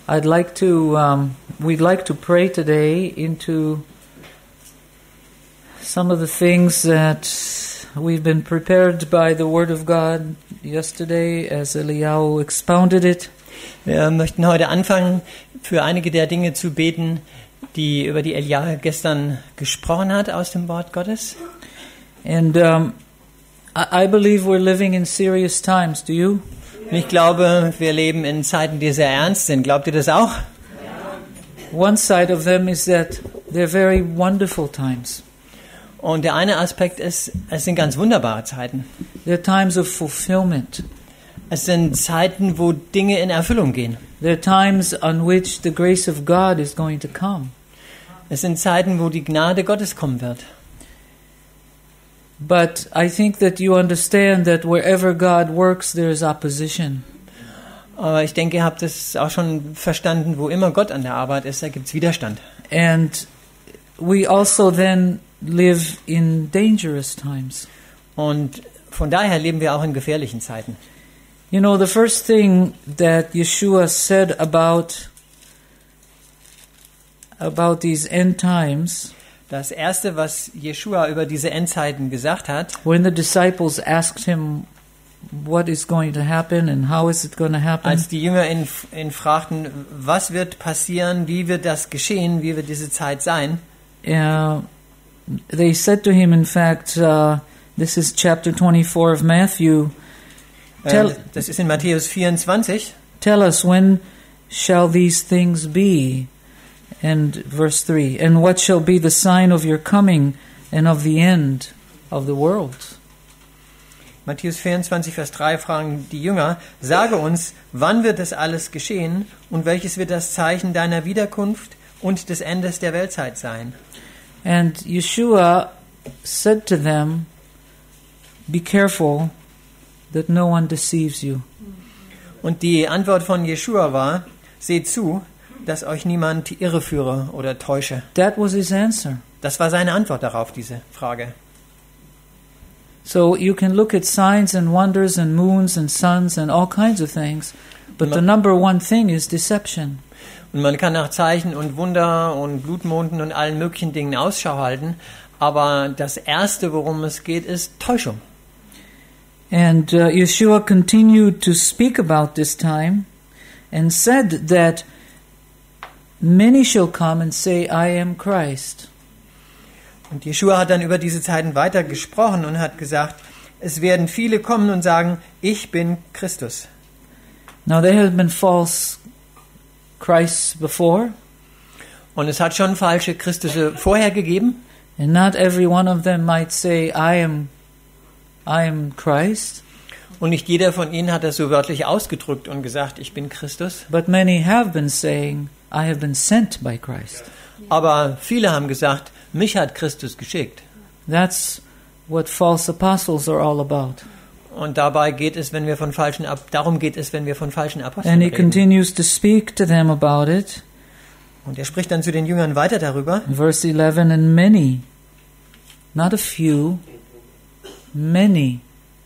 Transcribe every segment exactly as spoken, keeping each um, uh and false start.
I'd like to, um, we'd like to pray today into some of the things that we've been prepared by the Word of God yesterday as Eliyahu expounded it. Wir möchten heute anfangen, für einige der Dinge zu beten, die über die Eliyahu gestern gesprochen hat aus dem Wort Gottes. And um, I, I believe we're living in serious times. Do you? Und ich glaube, wir leben in Zeiten, die sehr ernst sind. Glaubt ihr das auch? One side of them is that they're very wonderful times. Und der eine Aspekt ist, es sind ganz wunderbare Zeiten. They're times of fulfillment. Es sind Zeiten, wo Dinge in Erfüllung gehen. They're times on which the grace of God is going to come. Es sind Zeiten, wo die Gnade Gottes kommen wird. But I think that you understand that wherever God works, there is opposition. Aber ich denke, ihr habt es auch schon verstanden, wo immer Gott an der Arbeit ist, da gibt es Widerstand. And we also then live in dangerous times. Und von daher leben wir auch in gefährlichen Zeiten. You know, the first thing that Yeshua said about about these end times, Das erste, was Jeschua über diese Endzeiten gesagt hat, when the disciples asked him what is going to happen and how is it going to happen, als die Jünger ihn, ihn fragten, was wird passieren, wie wird das geschehen, wie wird diese Zeit sein, uh, they said to him, in fact, uh, this is chapter twenty-four of Matthew, Tell, äh, das ist in Matthäus vierundzwanzig, tell us, when shall these things be? And verse three, and what shall be the sign of your coming and of the end of the world? Matthäus vierundzwanzig, Vers drei fragen die Jünger, sage uns, wann wird das alles geschehen und welches wird das Zeichen deiner Wiederkunft und des Endes der Weltzeit sein? And Yeshua said to them, be careful that no one deceives you. Und die Antwort von Jeschua war, seht zu, dass euch niemand irreführe oder täusche. That was his answer. Das war seine Antwort darauf, diese Frage. So you can look at signs and wonders and moons and suns and all kinds of things, but the number one thing is deception. Und man kann nach Zeichen und Wunder und Blutmonden und allen möglichen Dingen Ausschau halten, aber das Erste, worum es geht, ist Täuschung. And uh, Yeshua continued to speak about this time and said that many shall come and say, I am Christ. Und Jeschua hat dann über diese Zeiten weiter gesprochen und hat gesagt, es werden viele kommen und sagen, ich bin Christus. Now there have been false Christs before. Und es hat schon falsche Christusse vorher gegeben. And not every one of them might say, I am, I am Christ. Und nicht jeder von ihnen hat das so wörtlich ausgedrückt und gesagt, ich bin Christus. But many have been saying, I have been sent by Christ. Aber viele haben gesagt, mich hat Christus geschickt. That's what false apostles are all about. Und dabei geht es, wenn wir von falschen Ab- darum geht es, wenn wir von falschen Aposteln And he reden. continues to speak to them about it. Und er spricht dann zu den Jüngern weiter darüber. Verse eleven, and many, not a few, many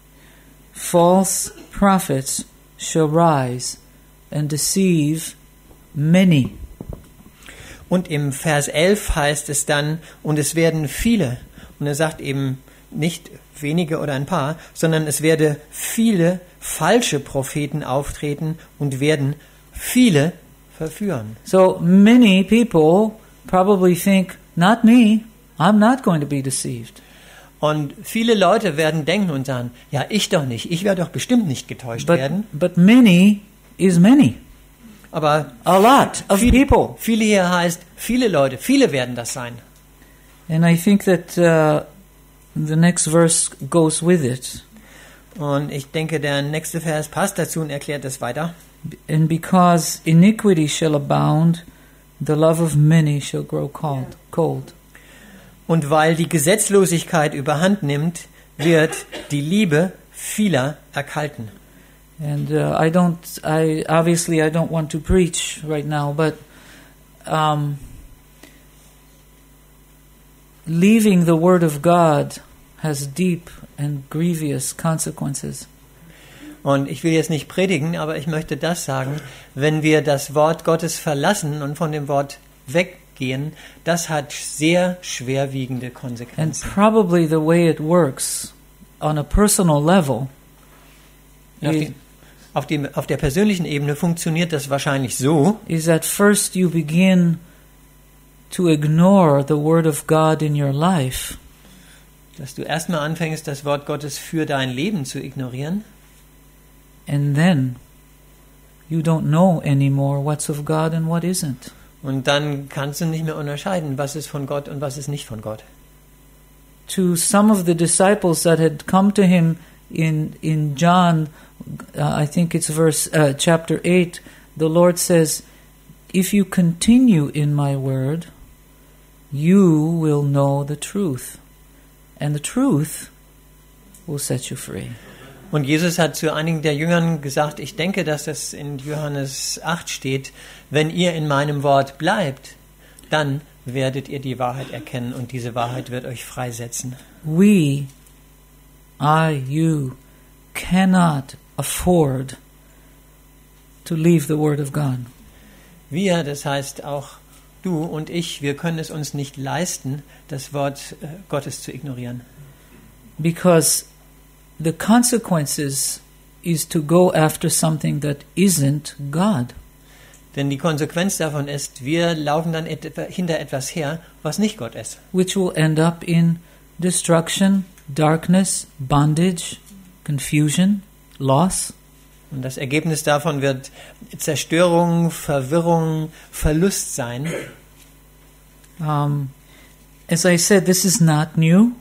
false prophets shall rise and deceive many. Und im Vers elf heißt es dann, und es werden viele, und er sagt eben nicht wenige oder ein paar, sondern es werde viele falsche Propheten auftreten und werden viele verführen. So many people probably think, not me, I'm not going to be deceived. Und viele Leute werden denken und sagen, ja, ich doch nicht, ich werde doch bestimmt nicht getäuscht But, werden. but many is many. Aber A lot of viele, people. viele hier heißt, viele Leute, viele werden das sein. And I think that uh, the next verse goes with it. Und ich denke, der nächste Vers passt dazu und erklärt das weiter. And because iniquity shall abound, the love of many shall grow cold. cold. Und weil die Gesetzlosigkeit überhand nimmt, wird die Liebe vieler erkalten. And uh, I don't, I obviously I don't want to preach right now, but um, leaving the Word of God has deep and grievous consequences. Und ich will jetzt nicht predigen, aber ich möchte das sagen, wenn wir das Wort Gottes verlassen und von dem Wort weggehen, das hat sehr schwerwiegende And Konsequenzen. probably the way it works on a personal level Auf, is, die, auf, dem, auf der persönlichen Ebene funktioniert das wahrscheinlich so, is that first you begin to ignore the Word of God in your life. dass du erstmal anfängst, das Wort Gottes für dein Leben zu ignorieren. And then you don't know anymore what's of God and what isn't. Und dann kannst du nicht mehr unterscheiden, was ist von Gott und was ist nicht von Gott. To some of the disciples that had come to him in in John, uh, I think it's verse uh, chapter eight, the Lord says, "If you continue in my word, you will know the truth, and the truth will set you free." Und Jesus hat zu einigen der Jüngern gesagt, ich denke, dass das in Johannes acht steht, wenn ihr in meinem Wort bleibt, dann werdet ihr die Wahrheit erkennen und diese Wahrheit wird euch freisetzen. We, I, you, cannot afford to leave the Word of God. Wir, das heißt auch du und ich, wir können es uns nicht leisten, das Wort äh, Gottes zu ignorieren. Because the consequences is to go after something that isn't God. Denn die Konsequenz davon ist, wir laufen dann et- hinter etwas her, was nicht Gott ist. Which will end up in destruction, darkness, bondage, confusion, loss. Und das Ergebnis davon wird Zerstörung, Verwirrung, Verlust sein. Um, as I said, this is not new.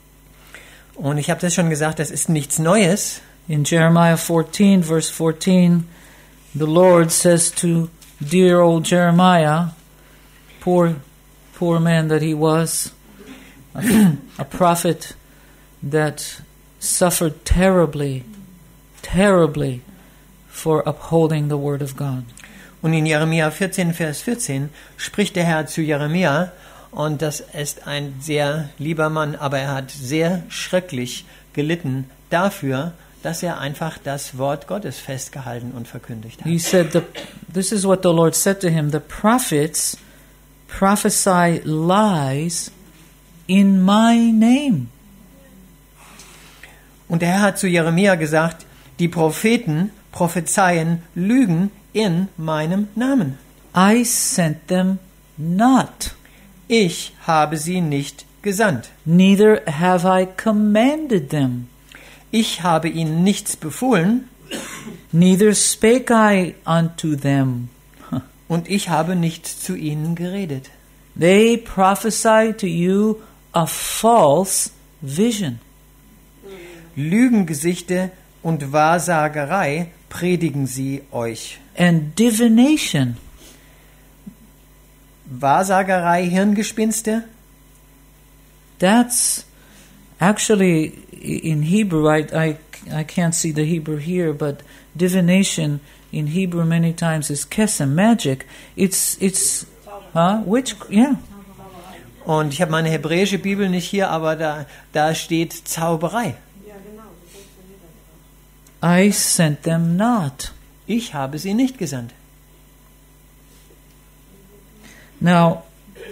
Und ich habe das schon gesagt, das ist nichts Neues. In Jeremiah fourteen, verse fourteen, the Lord says to dear old Jeremiah, poor, poor man that he was, a, a prophet that suffered terribly, terribly for upholding the word of God. Und in Jeremia vierzehn, Vers vierzehn spricht der Herr zu Jeremia, und das ist ein sehr lieber Mann, aber er hat sehr schrecklich gelitten dafür, dass er einfach das Wort Gottes festgehalten und verkündigt hat. He said, the, this is what the Lord said to him, the prophets prophesy lies in my name. Und der Herr hat zu Jeremia gesagt, die Propheten prophezeien Lügen in meinem Namen. I sent them not, Ich habe sie nicht gesandt. neither have I commanded them. Ich habe ihnen nichts befohlen Neither spake I unto them. und ich habe nicht zu ihnen geredet. They prophesy to you a false vision. Lügengesichte und Wahrsagerei predigen sie euch. And divination. Wahrsagerei, Hirngespinste, That's actually in Hebrew. I, I, I can't see the Hebrew here, but divination in Hebrew many times is kesem, magic. It's it's huh? Which yeah. und ich habe meine hebräische Bibel nicht hier, aber da, da steht Zauberei. I sent them not. Ich habe sie nicht gesandt. Now,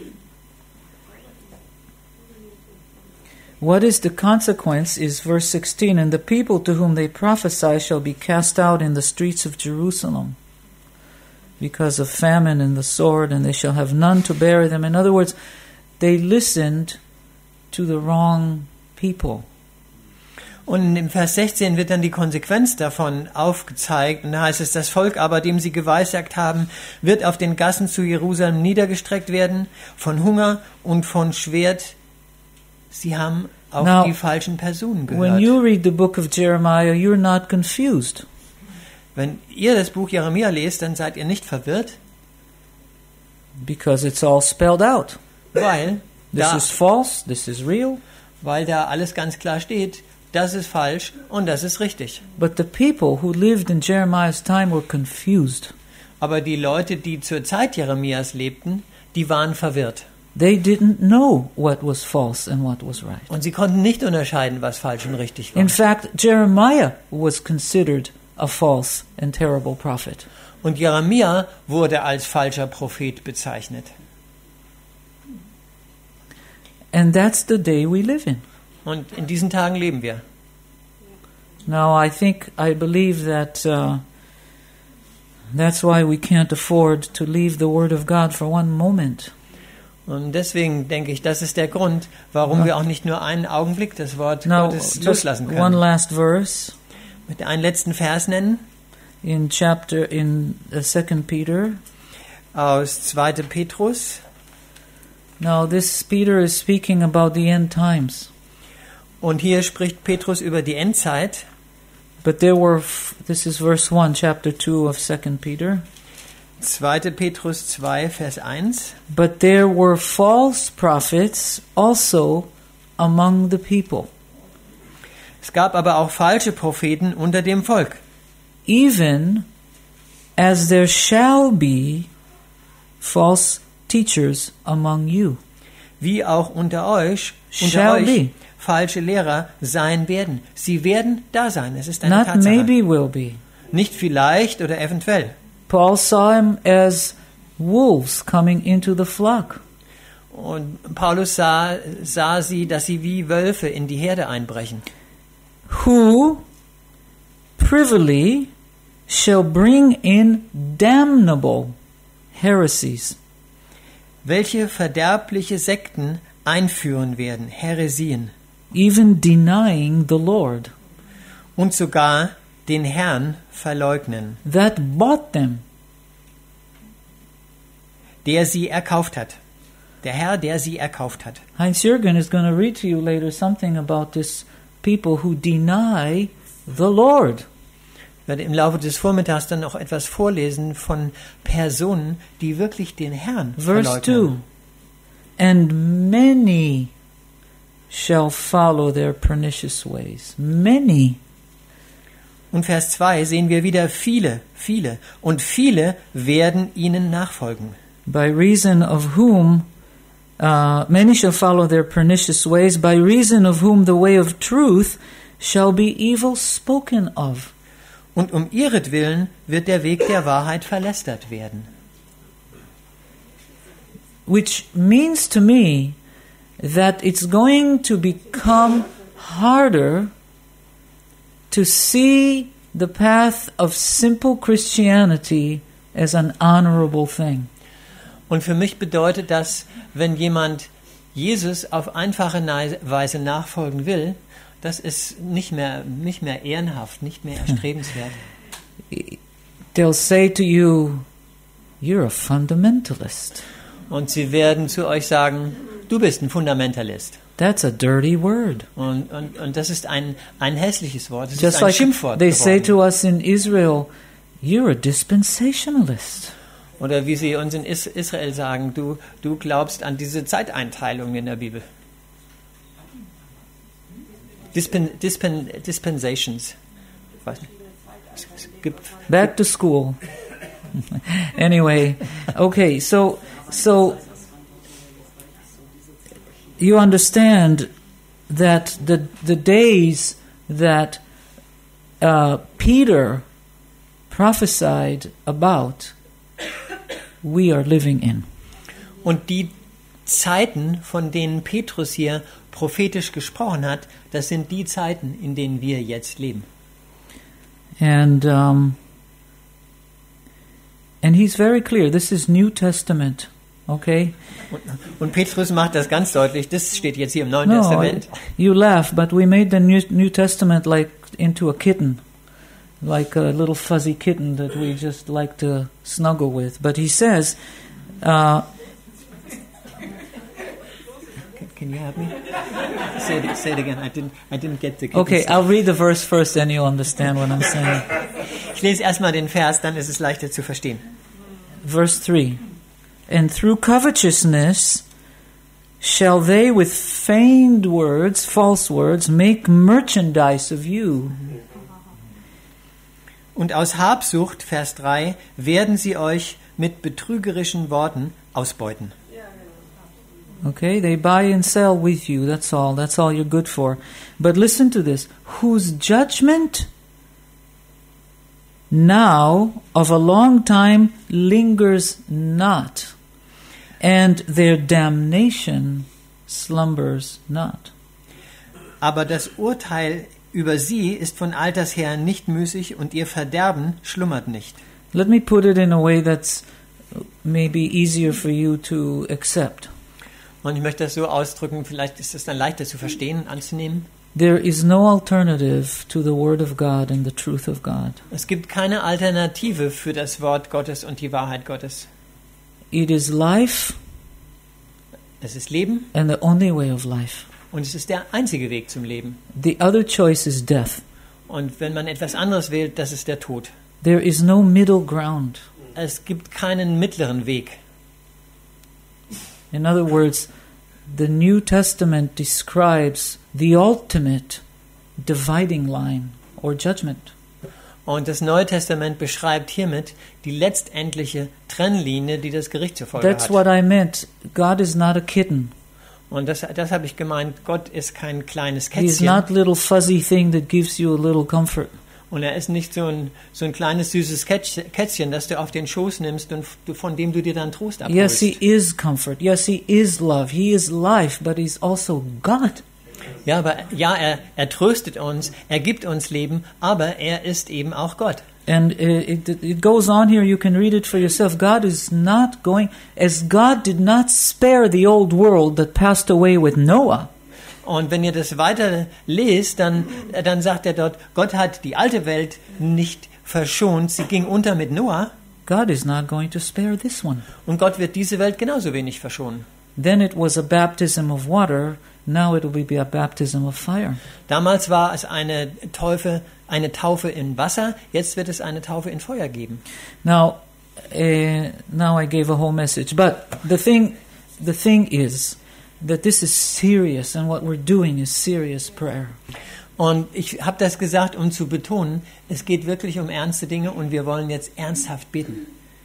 what is the consequence is verse sixteen, and the people to whom they prophesy shall be cast out in the streets of Jerusalem because of famine and the sword, and they shall have none to bury them. In other words, they listened to the wrong people. Und im Vers sechzehn wird dann die Konsequenz davon aufgezeigt. Und da heißt es, das Volk aber, dem sie geweissagt haben, wird auf den Gassen zu Jerusalem niedergestreckt werden, von Hunger und von Schwert. Sie haben auf Now, die falschen Personen When gehört. you read the book of Jeremiah, you're not confused. Wenn ihr das Buch Jeremia lest, dann seid ihr nicht verwirrt, Because it's all spelled out. weil This da, is false, this is real. weil da alles ganz klar steht, das ist falsch und das ist richtig. But the people who lived in Jeremiah's time were confused. Aber die Leute, die zur Zeit Jeremias lebten, die waren verwirrt. They didn't know what was false and what was right. Und sie konnten nicht unterscheiden, was falsch und richtig war. In fact, Jeremiah was considered a false and terrible prophet. Und Jeremia wurde als falscher Prophet bezeichnet. And that's the day we live in. Und in diesen Tagen leben wir. Now, I think, I believe that uh, that's why we can't afford to leave the Word of God for one moment. Und deswegen denke ich, das ist der Grund, warum wir auch nicht nur einen Augenblick das Wort Now, Gottes just loslassen one können. last verse Mit einem letzten Vers nennen in chapter in uh, Second Peter. aus zweiter Petrus. Now, this Peter is speaking about the end times. Und hier spricht Petrus über die Endzeit. But there were, f- this is verse one, chapter two of Second Peter. zweiter Petrus zwei, Vers eins. But there were false prophets also among the people, Es gab aber auch falsche Propheten unter dem Volk. even as there shall be false teachers among you. Wie auch unter euch, unter Shall euch be. falsche Lehrer sein werden. Sie werden da sein. Es ist eine Not Tatsache. maybe will be. Nicht vielleicht oder eventuell. Paul saw him as wolves coming into the flock. Und Paulus sah, sah sie, dass sie wie Wölfe in die Herde einbrechen. Who privily shall bring in damnable heresies, Welche verderbliche Sekten einführen werden, Häresien, even denying the Lord und sogar den Herrn verleugnen, that bought them. der sie erkauft hat. Der Herr, der sie erkauft hat. Heinz Jürgen is going to read to you later something about this people who deny the Lord. Ich werde im Laufe des Vormittags dann noch etwas vorlesen von Personen, die wirklich den Herrn Verse two. verleugnen. And many shall follow their pernicious ways. Many. Und Vers zwei sehen wir wieder viele, viele. Und viele werden ihnen nachfolgen. By reason of whom uh, many shall follow their pernicious ways, by reason of whom the way of truth shall be evil spoken of. Und um ihretwillen wird der Weg der Wahrheit verlästert werden. Which means to me that it's going to become harder to see the path of simple Christianity as an honorable thing. Und für mich bedeutet das, wenn jemand Jesus auf einfache Weise nachfolgen will, das ist nicht mehr, nicht mehr ehrenhaft, nicht mehr erstrebenswert. They'll say to you, you're a fundamentalist. Und sie werden zu euch sagen, du bist ein Fundamentalist. That's a dirty word. Und, und, und das ist ein, ein hässliches Wort, das Just ist ein like Schimpfwort they say geworden. to us in Israel, you're a dispensationalist. Oder wie sie uns in Is- Israel sagen, du, du glaubst an diese Zeiteinteilung in der Bibel. Dispen, Dispen, Dispensations. Ich weiß nicht. Es gibt Back to school. Anyway, okay, so so you understand that the the days that uh, Peter prophesied about, we are living in. Und die Zeiten, von denen Petrus hier prophetisch gesprochen hat, das sind die Zeiten, in denen wir jetzt leben. And um, and he's very clear. This is New Testament, okay? Und, und Petrus macht das ganz deutlich. Das steht jetzt hier im Neuen No, Testament. you laugh, but we made the New, New Testament like into a kitten, like a little fuzzy kitten that we just like to snuggle with. But he says, uh, Can, can you help me? Say it, say it again. I didn't, I didn't get the. okay, I'll read the verse first, then you'll understand what I'm saying. Ich lese erstmal den Vers, dann ist es leichter zu verstehen. Verse three. And through covetousness shall they with feigned words, false words, make merchandise of you. Und aus Habsucht, Vers drei, werden sie euch mit betrügerischen Worten ausbeuten. Okay, they buy and sell with you, that's all. That's all you're good for. But listen to this. Whose judgment now of a long time lingers not, and their damnation slumbers not. Aber das Urteil über sie ist von alters her nicht müßig und ihr Verderben schlummert nicht. Let me put it in a way that's maybe easier for you to accept. Und ich möchte das so ausdrücken, vielleicht ist es dann leichter zu verstehen und anzunehmen. There is no alternative to the Word of God and the truth of God. Es gibt keine Alternative für das Wort Gottes und die Wahrheit Gottes. It is life Es ist Leben and the only way of life. und es ist der einzige Weg zum Leben. The other choice is death. Und wenn man etwas anderes wählt, das ist der Tod. There is no middle ground. Es gibt keinen mittleren Weg. In other words, the New Testament describes the ultimate dividing line or judgment. Und das Neue Testament beschreibt hiermit die letztendliche Trennlinie, die das Gericht zur Folge That's hat. what I meant. God is not a kitten. Und das, das habe ich gemeint, Gott ist kein kleines He's Kätzchen. not little fuzzy thing that gives you a little comfort. Und er ist nicht so ein, so ein kleines, süßes Kätzchen, Kätzchen, das du auf den Schoß nimmst und du, von dem du dir dann Trost abholst. Yes, he is comfort. Yes, he is love. He is life, but he's also God. Ja, aber ja, er, er tröstet uns, er gibt uns Leben, aber er ist eben auch Gott. And uh, it, it goes on here, you can read it for yourself. God is not going, as God did not spare the old world that passed away with Noah. Und wenn ihr das weiter lest, dann, dann sagt er dort, Gott hat die alte Welt nicht verschont, sie ging unter mit Noah God is not going to spare this one. und Gott wird diese Welt genauso wenig verschonen. Then it was a baptism of water, now it will be a baptism of fire. Damals war es eine Taufe, eine Taufe in Wasser, jetzt wird es eine Taufe in Feuer geben. Now, uh, now I gave a whole message, but the thing, the thing is that this is serious, and what we're doing is serious prayer. Und ich habe das gesagt, um zu betonen, es geht wirklich um ernste Dinge und wir wollen jetzt ernsthaft beten.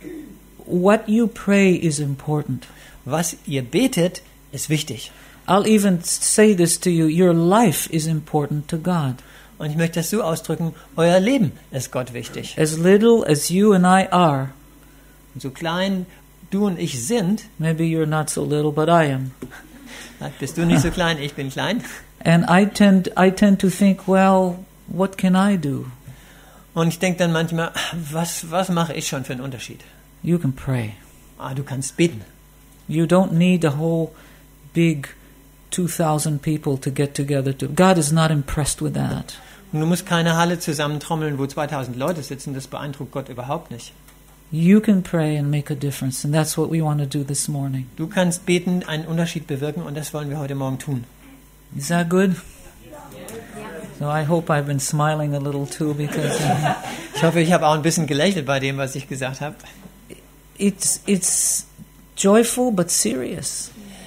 What you pray is important. Was ihr betet, ist wichtig. I'll even say this to you, your life is important to God. Und ich möchte das so ausdrücken, euer Leben ist Gott wichtig. As little as you and I are, Und so klein du und ich sind, maybe you're not so little, but I am. bist du nicht so klein, ich bin klein. And I tend, I tend to think, well, what can I do? Und ich denke dann manchmal, was, was mache ich schon für einen Unterschied? You can pray. Ah, du kannst beten. You don't need a whole big two thousand people to get together. To, God is not impressed with that. Und du musst keine Halle zusammentrommeln, wo zweitausend Leute sitzen, das beeindruckt Gott überhaupt nicht. You can pray and make a difference, and that's what we want to do this morning. Du kannst beten, einen Unterschied bewirken und das wollen wir heute Morgen tun. Is that good? So I hope I've been smiling a little too, because uh, Ich hoffe, ich habe auch ein bisschen gelächelt bei dem, was ich gesagt habe. it's it's joyful but serious.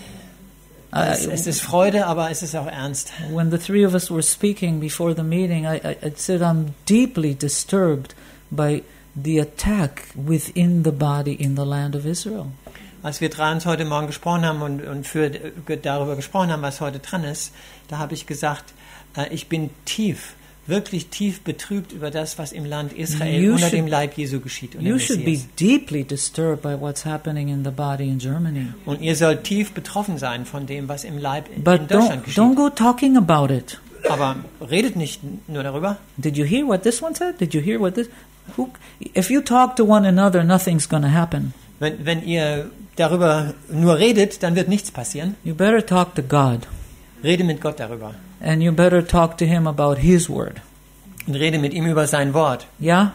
Es, I, es ist Freude, aber es ist auch ernst. when the three of us were speaking before the meeting, I, I, I said I'm deeply disturbed by the attack within the body in the land of Israel. Als wir drei uns heute Morgen gesprochen haben und, und für, darüber gesprochen haben, was heute dran ist, da habe ich gesagt, äh, ich bin tief, wirklich tief betrübt über das, was im Land Israel You unter should- dem Leib Jesu geschieht. Und, You dem should be Messias. deeply disturbed by what's happening in the body in Germany. Und ihr sollt tief betroffen sein von dem, was im Leib in, in But Deutschland don't geschieht. don't go talking about it. Aber redet nicht nur darüber. Did you hear what this one said? Did you hear what this? Who, if you talk to one another, nothing's going to happen. Wenn, wenn ihr darüber nur redet, dann wird nichts passieren. You better talk to God, Rede mit Gott darüber. and you better talk to Him about His word. Und rede mit ihm über sein Wort. Yeah?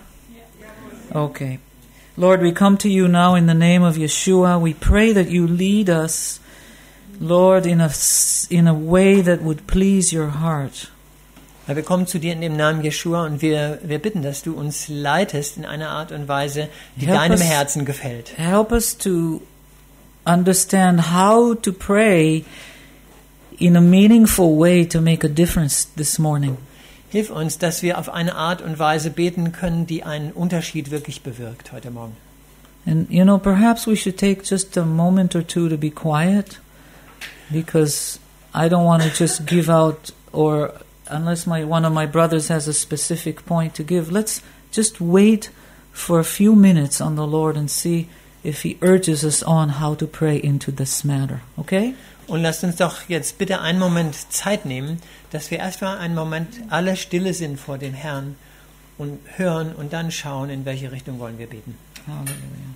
Okay. Lord, we come to you now in the name of Yeshua. We pray that you lead us, Lord, in a, s- in a way that would please your heart. Ja, wir kommen zu dir in dem Namen Jeschua und wir, wir bitten, dass du uns leitest in einer Art und Weise, die Help deinem us- Herzen gefällt. Help us to understand how to pray in a meaningful way to make a difference this morning. Hilf uns, dass wir auf eine Art und Weise beten können, die einen Unterschied wirklich bewirkt heute Morgen. And, you know, perhaps we should take just a moment or two to be quiet, because I don't want to just give out, or unless my one of my brothers has a specific point to give, let's just wait for a few minutes on the Lord and see if He urges us on how to pray into this matter. Okay? Und lasst uns doch jetzt bitte einen Moment Zeit nehmen, dass wir erstmal einen Moment alle stille sind vor dem Herrn und hören und dann schauen, in welche Richtung wollen wir beten. Hallelujah.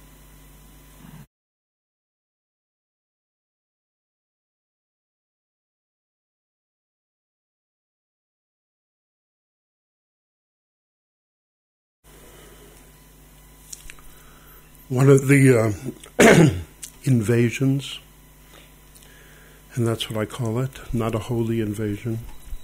One of the uh, invasions, and that's what I call it, not a holy invasion,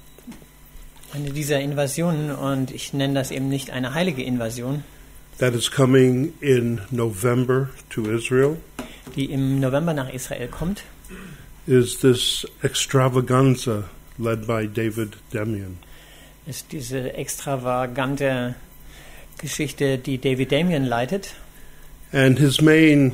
Eine dieser Invasionen, und ich nenne das eben nicht eine heilige Invasion, that is coming in November to Israel, die im November nach Israel kommt, is this extravaganza led by David Demian. ist diese extravagante Geschichte, die David Damian leitet. And his main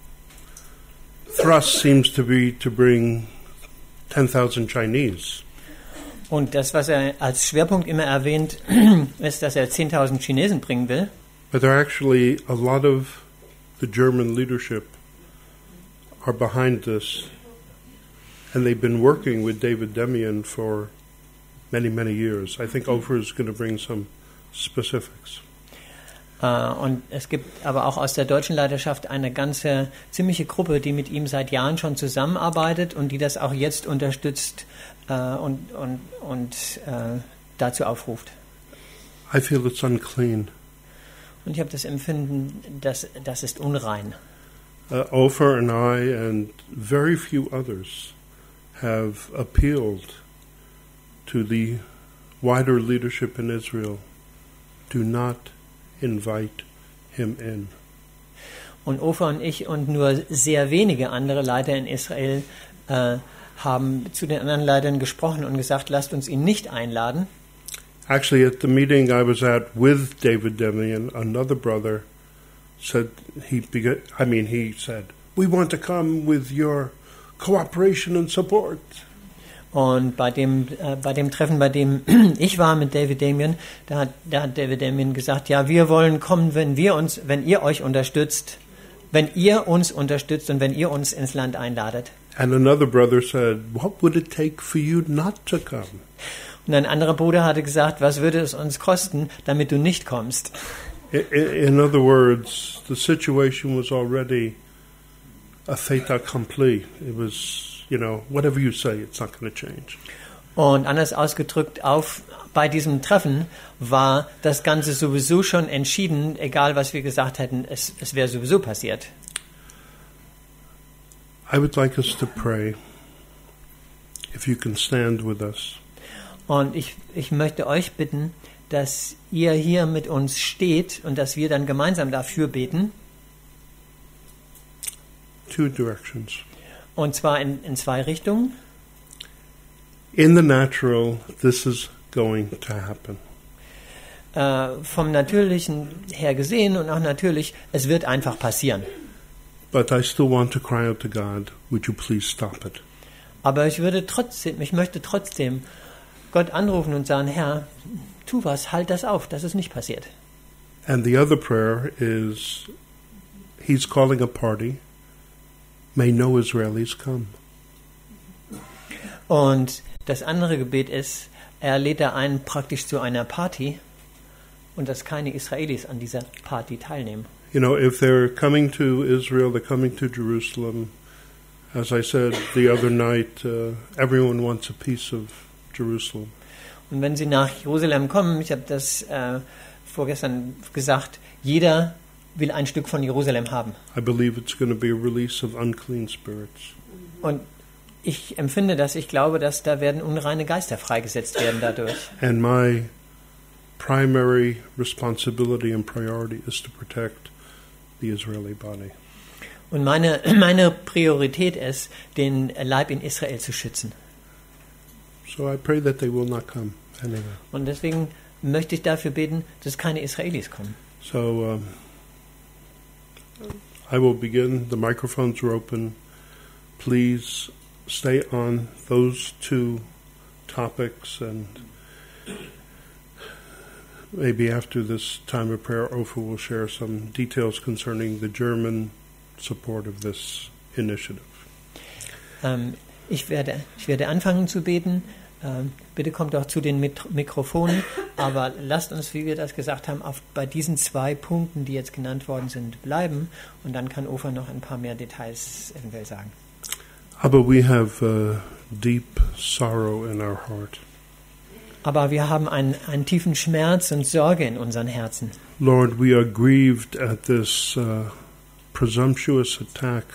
thrust seems to be to bring ten thousand Chinese. Und das, was er als Schwerpunkt immer erwähnt, ist, dass er zehntausend Chinesen bringen will. But there are actually a lot of the German leadership are behind this. And they've been working with David Demian for many, many years. I think Ofer is going to bring some specifics. Uh, und es gibt aber auch aus der deutschen Leiterschaft eine ganze ziemliche Gruppe, die mit ihm seit Jahren schon zusammenarbeitet und die das auch jetzt unterstützt uh, und, und, und uh, dazu aufruft. I feel it's unclean. Und ich habe das Empfinden, dass das ist unrein. Uh, Ofer and I and very few others have appealed to the wider leadership in Israel. Do not invite him in. Und Ofer und ich und nur sehr wenige andere Leiter in Israel äh, haben zu den anderen Leitern gesprochen und gesagt, lasst uns ihn nicht einladen. Actually, at the meeting I was at with David Demian, another brother said he began, I mean he said, we want to come with your cooperation and support. Und bei dem, äh, bei dem Treffen, bei dem ich war mit David Damian, da hat, da hat David Damian gesagt, ja, wir wollen kommen, wenn wir uns, wenn ihr euch unterstützt, wenn ihr uns unterstützt und wenn ihr uns ins Land einladet. And another brother said, what would it take for you not to come? Und ein anderer Bruder hatte gesagt, was würde es uns kosten, damit du nicht kommst? In, in other words, the situation was already a fait accompli. It was, you know, whatever you say, it's not going to change. Und anders ausgedrückt, auf, bei diesem Treffen war das Ganze sowieso schon entschieden, egal was wir gesagt hätten, es, es wäre sowieso passiert. I would like us to pray, if you can stand with us. Und ich, ich möchte euch bitten, dass ihr hier mit uns steht und dass wir dann gemeinsam dafür beten. Two directions. Und zwar in, in zwei Richtungen. In the natural, this is going to happen. Äh, vom Natürlichen her gesehen und auch natürlich, es wird einfach passieren. But I still want to cry out to God, would you please stop it? Aber ich würde trotzdem, ich möchte trotzdem Gott anrufen und sagen, Herr, tu was, halt das auf, dass es nicht passiert. And the other prayer is, he's calling a party. May no Israelis come. Und das andere Gebet ist, er lädt da ein praktisch zu einer Party und dass keine Israelis an dieser Party teilnehmen. You know, if they're coming to Israel, they're coming to Jerusalem. As I said the other night, uh, everyone wants a piece of Jerusalem. Und wenn sie nach Jerusalem kommen, ich habe das äh, vorgestern gesagt, jeder will ein Stück von Jerusalem haben. I believe it's going to be a release of unclean spirits. Und ich empfinde das, ich glaube, dass da werden unreine Geister freigesetzt werden dadurch. And my primary responsibility and priority is to protect the Israeli body. Und meine, meine Priorität ist, den Leib in Israel zu schützen. So I pray that they will not come anyway. Und deswegen möchte ich dafür beten, dass keine Israelis kommen. So um, I will begin. The microphones are open. Please stay on those two topics and maybe after this time of prayer, Ofer will share some details concerning the German support of this initiative. Ähm, ich, werde, ich werde anfangen zu beten. Ähm, bitte kommt auch zu den Mit- Mikrofonen. Aber lasst uns, wie wir das gesagt haben, auf, bei diesen zwei Punkten, die jetzt genannt worden sind, bleiben. Und dann kann Ofer noch ein paar mehr Details eventuell sagen. Aber we have uh, deep sorrow in our heart. Aber wir haben einen, einen tiefen Schmerz und Sorge in unseren Herzen. Lord, we are grieved at this uh, presumptuous attack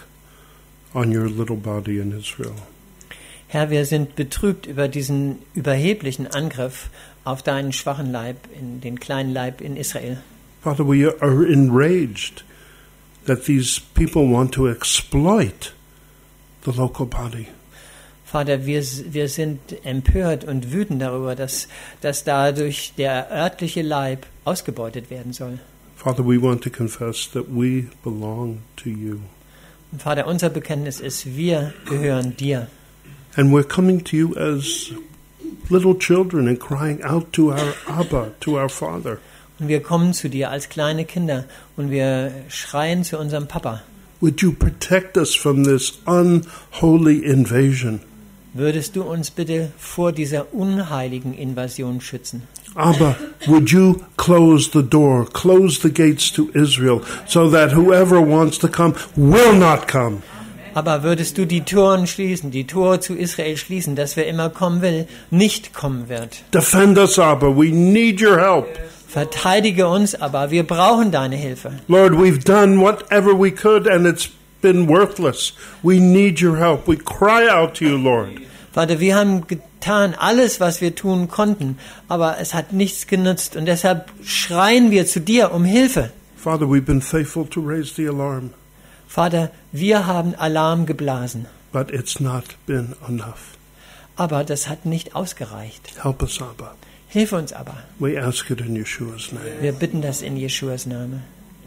on your little body in Israel. Herr, wir sind betrübt über diesen überheblichen Angriff auf deinen schwachen Leib, in den kleinen Leib in Israel. Father, we are enraged that these people want to exploit the local body. Vater, wir, wir sind empört und wütend darüber, dass, dass dadurch der örtliche Leib ausgebeutet werden soll. Father, we want to confess that we belong to you. Und Vater, unser Bekenntnis ist, wir gehören dir. And we're coming to you as little children and crying out to our Abba, to our Father. Und wir kommen zu dir als kleine Kinder und wir schreien zu unserem Papa. Would you protect us from this unholy invasion? Würdest du uns bitte vor dieser unheiligen Invasion schützen? Abba, would you close the door, close the gates to Israel, so that whoever wants to come will not come? Aber würdest du die Toren schließen, die Tore zu Israel schließen, dass wer immer kommen will, nicht kommen wird? Defend us, Abba. We need your help. Verteidige uns, aber wir brauchen deine Hilfe. Lord, we've done whatever we could and it's been worthless. We need your help. We cry out to you, Lord. Vater, wir haben getan alles, was wir tun konnten, aber es hat nichts genützt und deshalb schreien wir zu dir um Hilfe. Father, we've been faithful to raise the alarm, Vater, wir haben Alarm geblasen, but it's not been enough. aber das hat nicht ausgereicht. Help us, Abba. Hilf uns aber. We ask it in Yeshua's name. Wir bitten das in Jeschuas Name.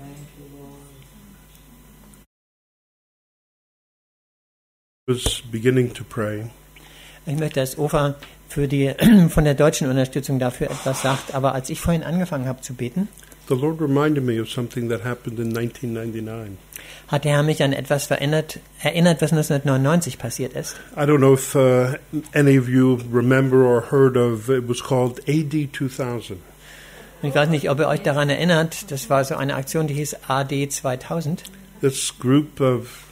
I was beginning to pray. Ich möchte, dass Ofer für die, von der deutschen Unterstützung dafür etwas sagt, aber als ich vorhin angefangen habe zu beten, The Lord reminded me of something that happened in nineteen ninety-nine. hat der Herr mich an etwas verändert, erinnert, was neunzehnhundertneunundneunzig passiert ist. I don't know if uh, any of you remember or heard of, it was called A D two thousand. Ich weiß nicht, ob ihr euch daran erinnert, das war so eine Aktion, die hieß A D zweitausend. This group of,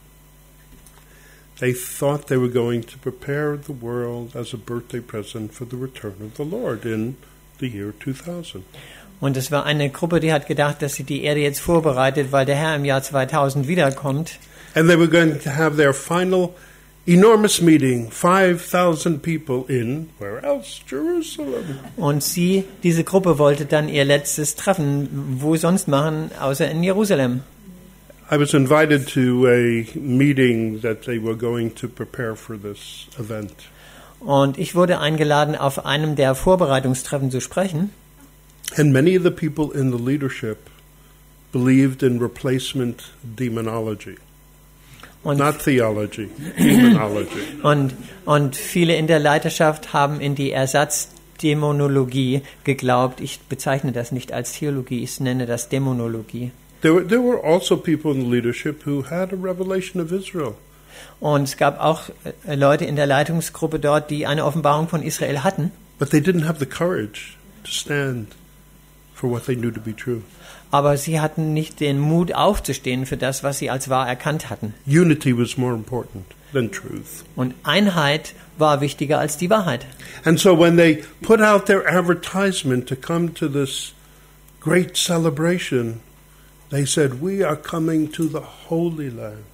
they thought they were going to prepare the world as a birthday present for the return of the Lord in the year two thousand. Und es war eine Gruppe, die hat gedacht, dass sie die Erde jetzt vorbereitet, weil der Herr im Jahr zweitausend wiederkommt. And they were going to have their final enormous meeting, five thousand people in, where else? Jerusalem. Und sie, diese Gruppe, wollte dann ihr letztes Treffen, wo sonst machen, außer in Jerusalem. I was invited to a meeting that they were going to prepare for this event. Und ich wurde eingeladen, auf einem der Vorbereitungstreffen zu sprechen. And many of the people in the leadership believed in replacement demonology. Und, Not theology, demonology. und, und viele in der Leiterschaft haben in die Ersatzdämonologie geglaubt. Ich bezeichne das nicht als Theologie, ich nenne das Dämonologie. There were, there were also people in the leadership who had a revelation of Israel. Und es gab auch äh, Leute in der Leitungsgruppe dort, die eine Offenbarung von Israel hatten. But they didn't have the courage to stand for what they knew to be true. Aber sie hatten nicht den Mut aufzustehen für das, was sie als wahr erkannt hatten. Unity was more important than truth. Und Einheit war wichtiger als die Wahrheit. And so when they put out their advertisement to come to this great celebration, they said, we are coming to the Holy Land,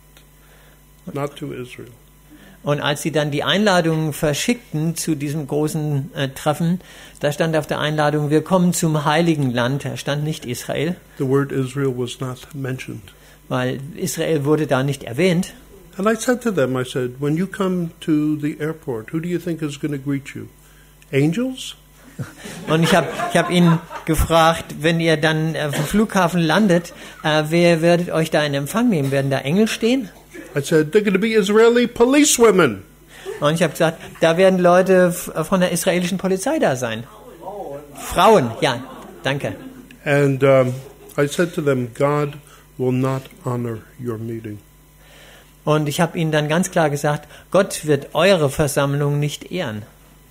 not to Israel. Und als sie dann die Einladung verschickten zu diesem großen äh, Treffen, da stand auf der Einladung, wir kommen zum Heiligen Land, da stand nicht Israel, The word Israel was not mentioned. weil Israel wurde da nicht erwähnt. And I said to them, I said, when you come to the airport, who do you think is going to greet you? Angels? Und ich habe ich hab ihn gefragt, wenn ihr dann auf dem Flughafen landet, äh, wer werdet euch da in Empfang nehmen? Werden da Engel stehen? I said, they're going to be Israeli policewomen. Und ich habe gesagt, da werden Leute f- von der israelischen Polizei da sein. Frauen, ja. Danke. And um, I said to them, God will not honor your meeting. Und ich habe ihnen dann ganz klar gesagt, Gott wird eure Versammlung nicht ehren.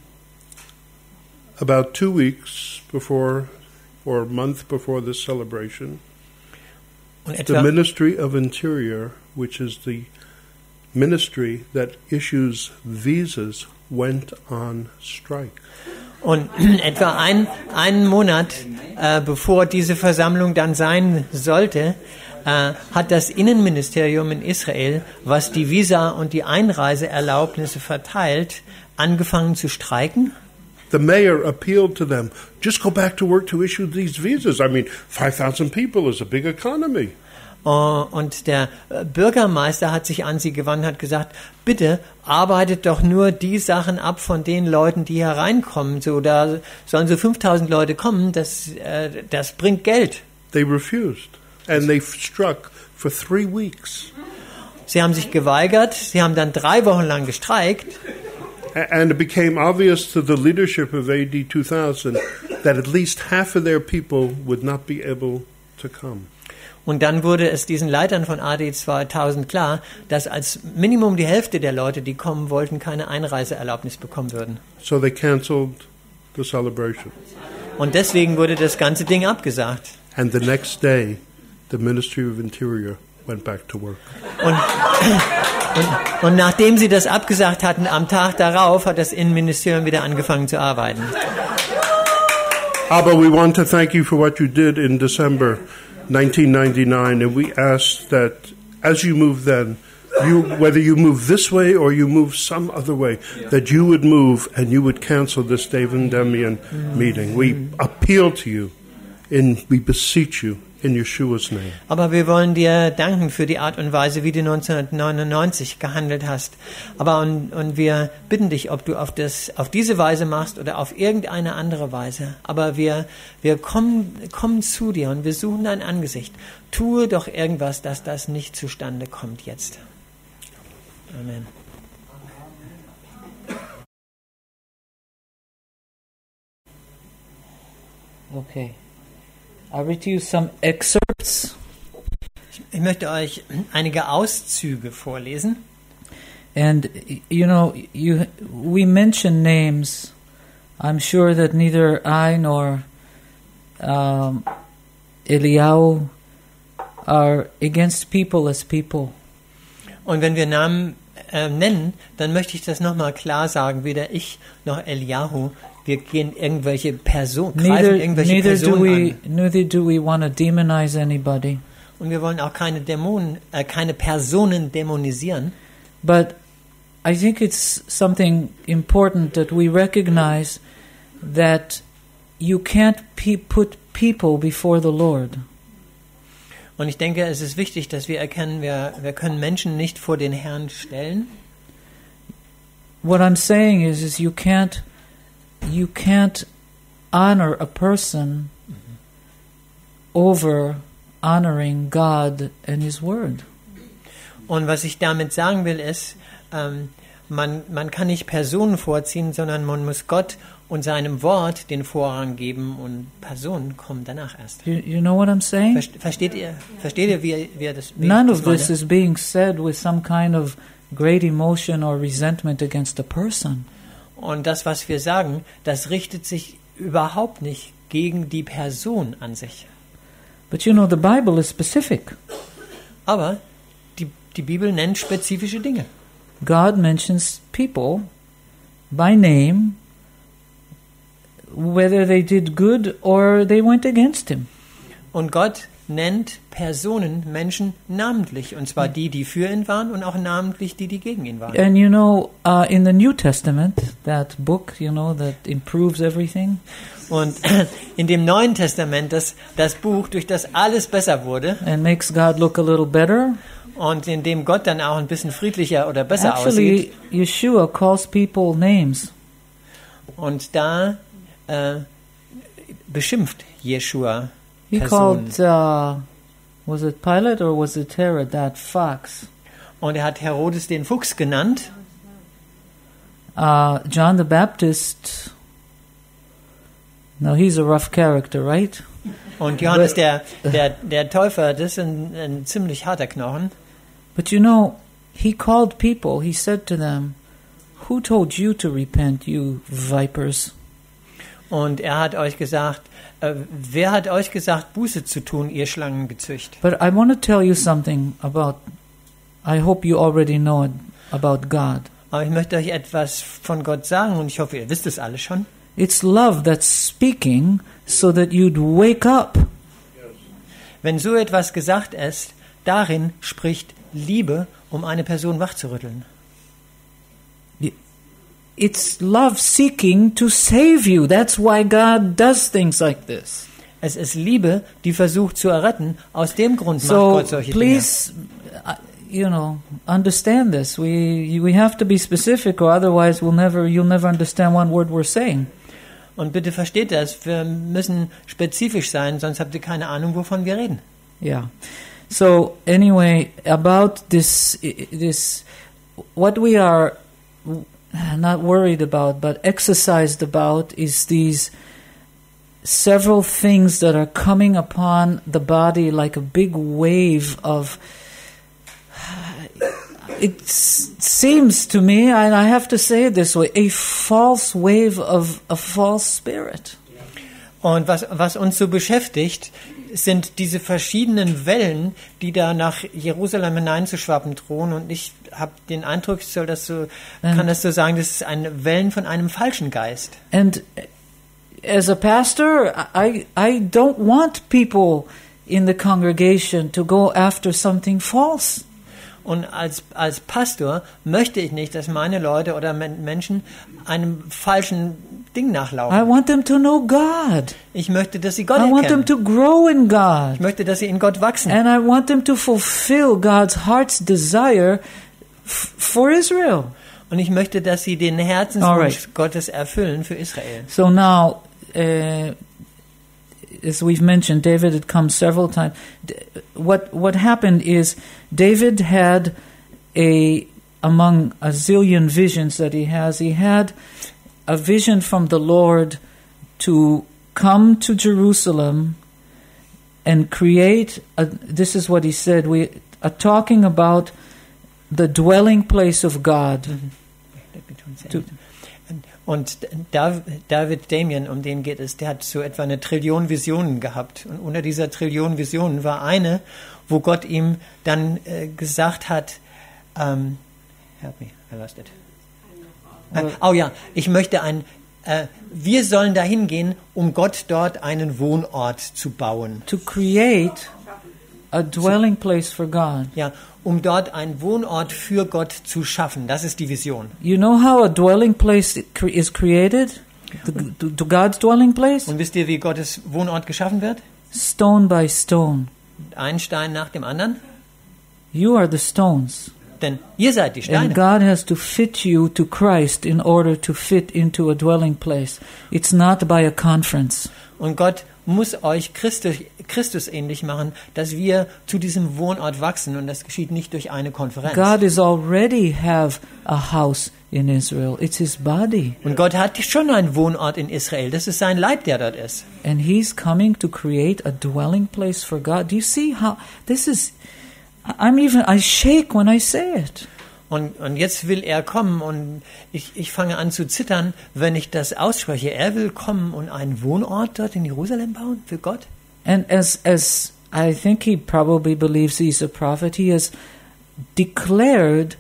About two weeks before, or a month before this celebration, Und the etwa, Ministry of Interior, which is the ministry that issues visas, went on strike. und etwa ein, einen Monat äh, bevor diese Versammlung dann sein sollte, äh, hat das Innenministerium in Israel, was die Visa und die Einreiseerlaubnisse verteilt, angefangen zu streiken. The mayor appealed to them, just go back to work to issue these visas. I mean, five thousand people is a big economy. Uh, und der äh, Bürgermeister hat sich an sie gewandt und hat gesagt, bitte arbeitet doch nur die Sachen ab von den Leuten, die hier reinkommen. So, da sollen so fünftausend Leute kommen, das, äh, das bringt Geld. They refused, and they struck for three weeks. Sie haben sich geweigert, sie haben dann drei Wochen lang gestreikt. A- And it became obvious to the leadership of A D two thousand that at least half of their people would not be able to come. Und dann wurde es diesen Leitern von A D zweitausend klar, dass als Minimum die Hälfte der Leute, die kommen wollten, keine Einreiseerlaubnis bekommen würden. So they canceled the celebration. Und deswegen wurde das ganze Ding abgesagt. And the next day, the Ministry of Interior went back to work. Und, und, und nachdem sie das abgesagt hatten, am Tag darauf hat das Innenministerium wieder angefangen zu arbeiten. Aber we want to thank you for what you did in December nineteen ninety-nine, and we ask that as you move then, you, whether you move this way or you move some other way, that you would move and you would cancel this David Demian meeting. We appeal to you, and we beseech you in Yeshua's name. Aber wir wollen dir danken für die Art und Weise, wie du neunzehnhundertneunundneunzig gehandelt hast. Aber und, und wir bitten dich, ob du auf, das, auf diese Weise machst oder auf irgendeine andere Weise. Aber wir, wir kommen, kommen zu dir und wir suchen dein Angesicht. Tue doch irgendwas, dass das nicht zustande kommt jetzt. Amen. Okay. I'll read to you some excerpts. Ich möchte euch einige Auszüge vorlesen. And, you know, you we mention names. I'm sure that neither I nor um, Eliyahu are against people as people. Und wenn wir Namen äh, nennen, dann möchte ich das nochmal klar sagen. Weder ich noch Eliyahu, wir gehen irgendwelche Personen, greifen Neither, irgendwelche neither do Personen we, an. neither do we want to demonize anybody. Und wir wollen auch keine Dämonen, äh, keine Personen dämonisieren. But I think it's something important that we recognize that you can't pe- put people before the Lord. Und ich denke, es ist wichtig, dass wir erkennen, wir, wir können Menschen nicht vor den Herrn stellen. What I'm saying is, is you can't, you can't honor a person over honoring God and His Word. Und was ich damit sagen will, ist, ähm, man, man kann nicht Personen vorziehen, sondern man muss Gott und seinem Wort den Vorrang geben und Personen kommen danach erst. You, you know what I'm saying? Verst- Versteht ihr, versteht ihr wie, wie er das wie None ich of das this meine? is being said with some kind of great emotion or resentment against a person. Und das, was wir sagen, das richtet sich überhaupt nicht gegen die Person an sich. But you know, the Bible is specific. Aber die, die Bibel nennt spezifische Dinge. God mentions people by name, whether they did good or they went against Him. Und Gott nennt Personen, Menschen namentlich. Und zwar die, die für ihn waren und auch namentlich die, die gegen ihn waren. And you know, uh, in the New Testament, that book, you know, that improves everything, Und in dem Neuen Testament, das, das Buch, durch das alles besser wurde and makes God look a little better, und in dem Gott dann auch ein bisschen friedlicher oder besser actually, aussieht. Yeshua calls people names. Und da äh, beschimpft Jeschua He Personen. called, uh, was it Pilate or was it Herod, that fox? Und er hat Herodes den Fuchs genannt. Uh, John the Baptist, now he's a rough character, right? Und Johannes der, der, der Täufer, das ist ein, ein ziemlich harter Knochen. But you know, he called people, he said to them, who told you to repent, you vipers? Und er hat euch gesagt, äh, wer hat euch gesagt, Buße zu tun, ihr Schlangengezücht? But I want to tell you something about, I hope you already know it, about God. Aber ich möchte euch etwas von Gott sagen und ich hoffe, ihr wisst es alle schon. It's love that's speaking so that you'd wake up. Wenn so etwas gesagt ist, darin spricht Liebe, um eine Person wachzurütteln. It's love seeking to save you. That's why God does things like this. Es ist Liebe, die versucht zu erretten. Aus dem Grund macht So Gott solche please, uh, you know, understand this. We we have to be specific, or otherwise we'll never you'll never understand one word we're saying. Dinge. Und bitte versteht das. Wir müssen spezifisch sein, sonst habt ihr keine Ahnung, wovon wir reden. Yeah. So anyway, about this this what we are not worried about, but exercised about is these several things that are coming upon the body like a big wave of, it seems to me, and I have to say it this way, a false wave of a false spirit. Und was, was uns so beschäftigt, sind diese verschiedenen Wellen, die da nach Jerusalem hineinzuschwappen drohen. Und ich habe den Eindruck, ich soll das so, kann das so sagen, das ist eine Wellen von einem falschen Geist. And as a pastor, I I don't want people in the congregation to go after something false. Und als, als Pastor möchte ich nicht, dass meine Leute oder Men- Menschen einem falschen Ding nachlaufen. I want them to know God. Ich möchte, dass sie Gott I want them erkennen. to grow in God. Ich möchte, dass sie in Gott wachsen. And I want them to fulfill God's heart's desire f- for Israel. Und ich möchte, dass sie den Herzenswunsch Alright. Gottes erfüllen für Israel. So now, uh, as we've mentioned, David had come several times. D- What what happened is David had a among a zillion visions that he has. He had a vision from the Lord to come to Jerusalem and create. A, this is what he said. We are talking about the dwelling place of God. To- Und Dav- David Damien, um den geht es, der hat so etwa eine Trillion Visionen gehabt. Und unter dieser Trillion Visionen war eine, wo Gott ihm dann äh, gesagt hat, ähm, help me, I lost it. Äh, oh ja, ich möchte ein, äh, wir sollen dahin gehen, um Gott dort einen Wohnort zu bauen. to create a dwelling place for God. Ja, um dort einen Wohnort für Gott zu schaffen. Das ist die Vision. You know how a dwelling place cre- is created? The, to, to God's dwelling place? Und wisst ihr, wie Gottes Wohnort geschaffen wird? Stone by stone. Ein Stein nach dem anderen? You are the stones. Denn ihr seid die And Steine. God has to fit you to Christ in order to fit into a dwelling place. It's not by a conference. Und Gott muss euch Christus, Christus ähnlich machen, dass wir zu diesem Wohnort wachsen. Und das geschieht nicht durch eine Konferenz. God is already have a house in Israel. It's his body. Und Gott hat schon einen Wohnort in Israel. Das ist sein Leib, der dort ist. And he's coming to create a dwelling place for God. Do you see how this is? I'm even, I shake when I say it. Und, und jetzt will er kommen und ich, ich fange an zu zittern, wenn ich das ausspreche. Er will kommen und einen Wohnort dort in Jerusalem bauen für Gott. And as, as I think he probably believes he's a prophet, he has declared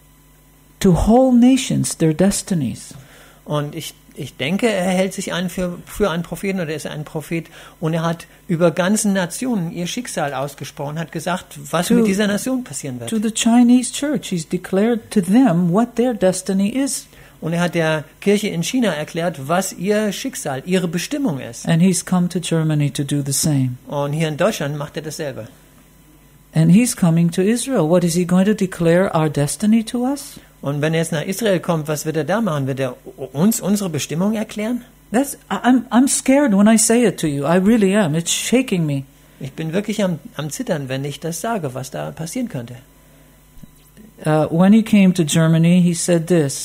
to whole nations their destinies. Und ich, ich denke, er hält sich ein für, für einen Propheten oder ist ein Prophet und er hat über ganzen Nationen ihr Schicksal ausgesprochen, hat gesagt, was To- mit dieser Nation passieren To wird. the Chinese church, he's declared to them what their destiny is. Und er hat der Kirche in China erklärt, was ihr Schicksal, ihre Bestimmung ist. And he's come to Germany to do the same. Und hier in Deutschland macht er dasselbe. And he's coming to Israel. What is he going to declare our destiny to us? Und wenn er jetzt nach Israel kommt, was wird er da machen? Wird er uns unsere Bestimmung erklären? That's I- I'm I'm scared when I say it to you. I really am. It's shaking me. Ich bin wirklich am, am Zittern, wenn ich das sage, was da passieren könnte. Uh, when he came to Germany, he said this.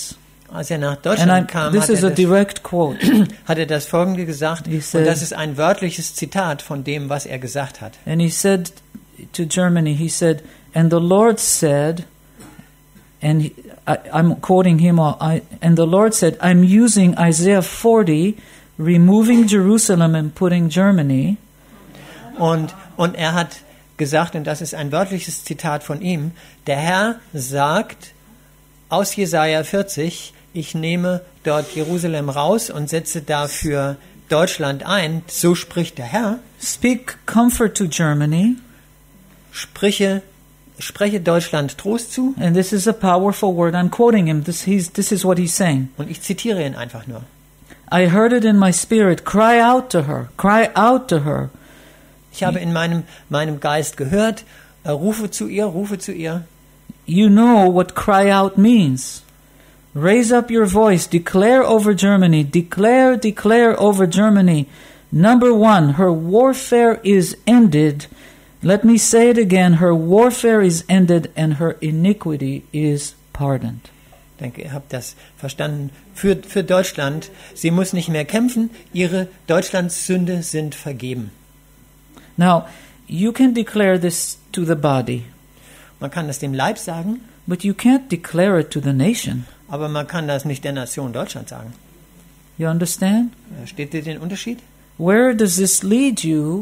Als er nach And Deutschland I, kam, this hat is a er, das, direct quote. hat er das Folgende gesagt. He Und said- das ist ein wörtliches Zitat von dem, was er gesagt hat. And he said to Germany, he said, and the Lord said, and he, I, I'm quoting him, all, I, and the Lord said, I'm using Isaiah forty, removing Jerusalem and putting Germany, Und, und er hat gesagt, und das ist ein wörtliches Zitat von ihm, der Herr sagt aus Jesaja vierzig, ich nehme dort Jerusalem raus und setze dafür Deutschland ein. So spricht der Herr. speak comfort to Germany, Spreche, spreche Deutschland Trost zu. and this is a powerful word. I'm quoting him. This, he's, this is what he's saying. Und ich zitiere ihn einfach nur. I heard it in my spirit. Cry out to her. Cry out to her. Ich habe in meinem, meinem Geist gehört, äh, rufe zu ihr, rufe zu ihr. You know what cry out means. Raise up your voice. Declare over Germany. Declare, declare over Germany. Number one, her warfare is ended. Let me say it again. Her warfare is ended and her iniquity is pardoned. Ich denke, ihr habt das verstanden. Für, für Deutschland, sie muss nicht mehr kämpfen, ihre Deutschlands Sünde sind vergeben. Now, you can declare this to the body, Man kann das dem Leib sagen, but you can't declare it to the nation. aber man kann das nicht der Nation Deutschland sagen. You understand? Steht ihr den Unterschied? Where does this lead you?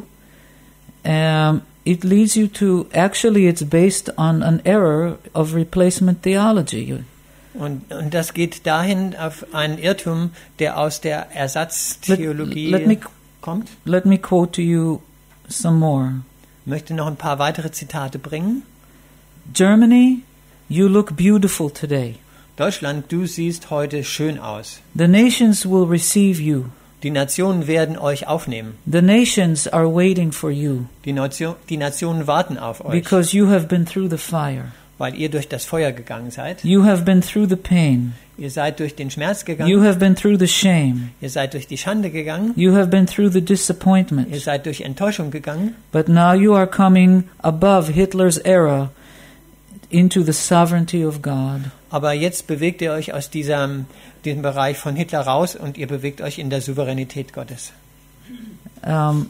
Um, it leads you to, actually, it's based on an error of replacement theology. Und, und das geht dahin auf einen Irrtum, der aus der Ersatztheologie Let- let me- kommt. Let me quote to you some more. Ich möchte noch ein paar weitere Zitate bringen. Germany, you look beautiful today. Deutschland, du siehst heute schön aus. The nations will receive you. Die Nationen werden euch aufnehmen. The nations are waiting for you Die, Nation, die Nationen warten auf euch, because you have been through the fire. weil ihr durch das Feuer gegangen seid. You have been through the pain. Ihr seid durch den Schmerz gegangen. You have been through the shame. Ihr seid durch die Schande gegangen. You have been through the Ihr disappointment. seid durch Enttäuschung gegangen. But now you are coming above Hitler's era into the sovereignty of God. Aber jetzt bewegt ihr euch aus diesem, diesem Bereich von Hitler raus und ihr bewegt euch in der Souveränität Gottes. Um,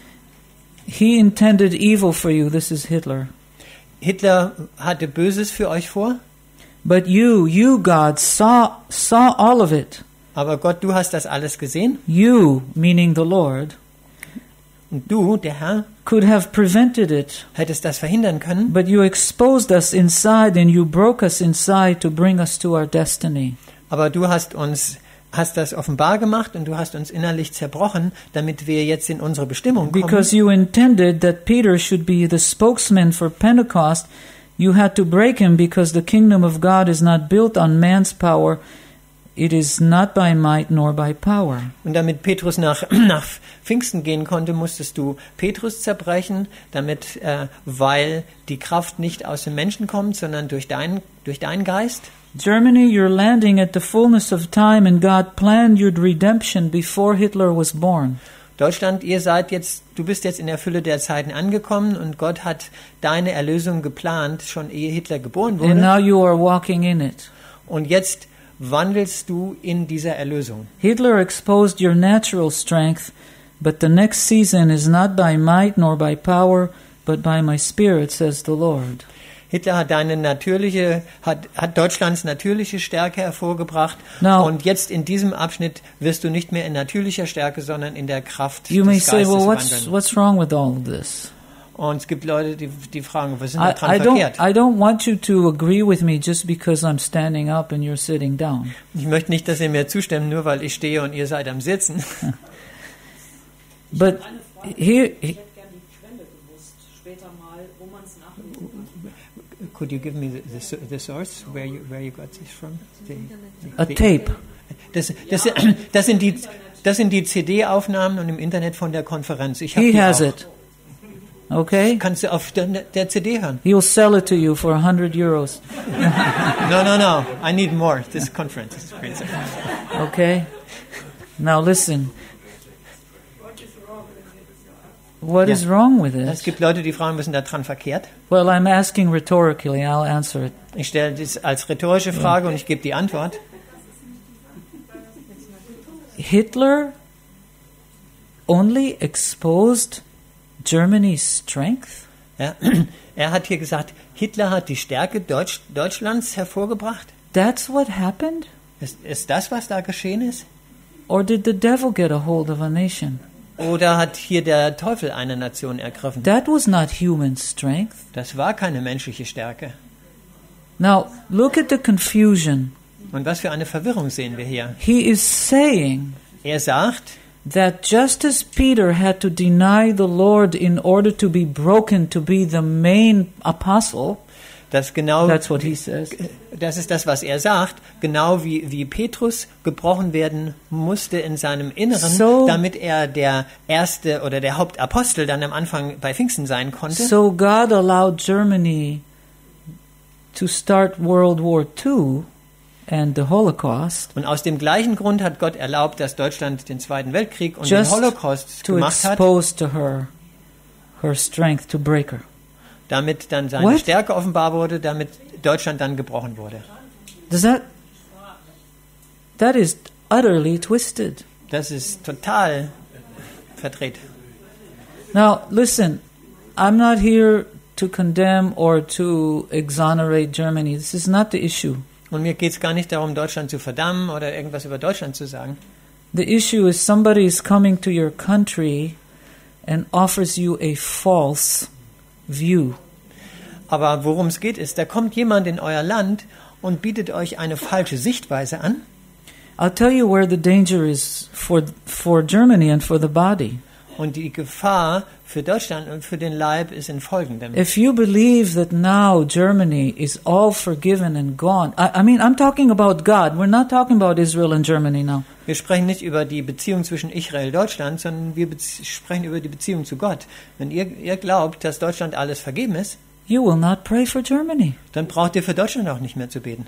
he intended evil for you. This is Hitler. Hitler hatte Böses für euch vor, But you, you, God, saw, saw all of it. aber Gott, du hast das alles gesehen. You, meaning the Lord, Und du, der Herr, could have prevented it. hättest das verhindern können. But you exposed us inside and you broke us inside to bring us to our destiny. Aber du hast uns, hast das offenbar gemacht und du hast uns innerlich zerbrochen, damit wir jetzt in unsere Bestimmung kommen. Because you intended that Peter should be the spokesman for Pentecost, you had to break him because the kingdom of God is not built on man's power. It is not by might nor by power. Und damit Petrus nach, nach Pfingsten gehen konnte, musstest du Petrus zerbrechen, damit, äh, weil die Kraft nicht aus dem Menschen kommt, sondern durch, dein, durch deinen Geist. Germany, you're landing at the fullness of time and God planned your redemption before Hitler was born. Deutschland, ihr seid jetzt, du bist jetzt in der Fülle der Zeiten angekommen und Gott hat deine Erlösung geplant, schon ehe Hitler geboren And wurde. now you are walking in it. Und jetzt wandelst du in dieser Erlösung. Hitler exposed your natural strength, but the next season is not by might nor by power, but by my spirit, says the Lord. Hitler hat deine natürliche, hat, hat Deutschlands natürliche Stärke hervorgebracht. Now- und jetzt in diesem Abschnitt wirst du nicht mehr in natürlicher Stärke, sondern in der Kraft You may des say, Geistes well, what's, wandeln. what's wrong with all of this? Und es gibt Leute, die, die fragen, was ist denn I, da dran I, don't, verkehrt? I don't want you to agree with me just because I'm standing up and you're sitting down. Ich möchte nicht, dass ihr mir zustimmt, nur weil ich stehe und ihr seid am Sitzen. But here, Ich hätte gerne die Quelle gewusst, später mal, wo man es nachlesen kann. Could you give me the, the, the source, where you, where you got this from? The, a the- tape. Das, das, das, sind die, das sind die C D-Aufnahmen und im Internet von der Konferenz. Ich hab He die has auch. it. Okay? Kannst du auf der, der C D hören? He'll sell it to you for one hundred euros. No, no, no. I need more. This conference is great. Okay? Now listen. What is wrong with Es it? gibt Leute, die fragen, was ist denn da dran verkehrt? Well, I'm asking rhetorically. I'll answer it. Ich stelle das als rhetorische Frage und ich gebe die Antwort. Hitler only exposed Germany's strength? Ja, er hat hier gesagt, Hitler hat die Stärke Deutsch, Deutschlands hervorgebracht. That's what happened? Ist, ist das, was da geschehen ist? Or did the devil get a hold of a nation? Oder hat hier der Teufel eine Nation ergriffen? That was not human strength. Das war keine menschliche Stärke. Now, look at the confusion. Und was für eine Verwirrung sehen wir hier. He is saying Er sagt, that just as Peter had to deny the Lord in order to be broken to be the main apostle, dass genau, that's what he says. das ist das, was er sagt, genau wie, wie Petrus gebrochen werden musste in seinem Inneren, So- damit er der erste oder der Hauptapostel dann am Anfang bei Pfingsten sein konnte. So God allowed Germany to start World War Two and the Holocaust Und aus dem gleichen Grund hat Gott erlaubt, dass Deutschland den Zweiten Weltkrieg und Just den Holocaust to gemacht hat, expose to her her strength to break her. damit dann seine What? Stärke offenbar wurde, damit Deutschland dann gebrochen wurde. Does that that is utterly twisted. Das ist total verdreht. Now, listen, I'm not here to condemn or to exonerate Germany. This is not the issue. Und mir geht es gar nicht darum, Deutschland zu verdammen oder irgendwas über Deutschland zu sagen. The issue is somebody is coming to your country and offers you a false view. Aber worum es geht, ist, da kommt jemand in euer Land und bietet euch eine falsche Sichtweise an. I'll tell you where the danger is for for Germany and for the body. Und die Gefahr für Deutschland und für den Leib ist in folgendem. If you believe that now Germany is all forgiven and gone, I, I mean, I'm talking about God. We're not talking about Israel and Germany now. Wir sprechen nicht über die Beziehung zwischen Israel und Deutschland, sondern wir bezie- sprechen über die Beziehung zu Gott. Wenn ihr, ihr glaubt, dass Deutschland alles vergeben ist, You will not pray for Germany. dann braucht ihr für Deutschland auch nicht mehr zu beten.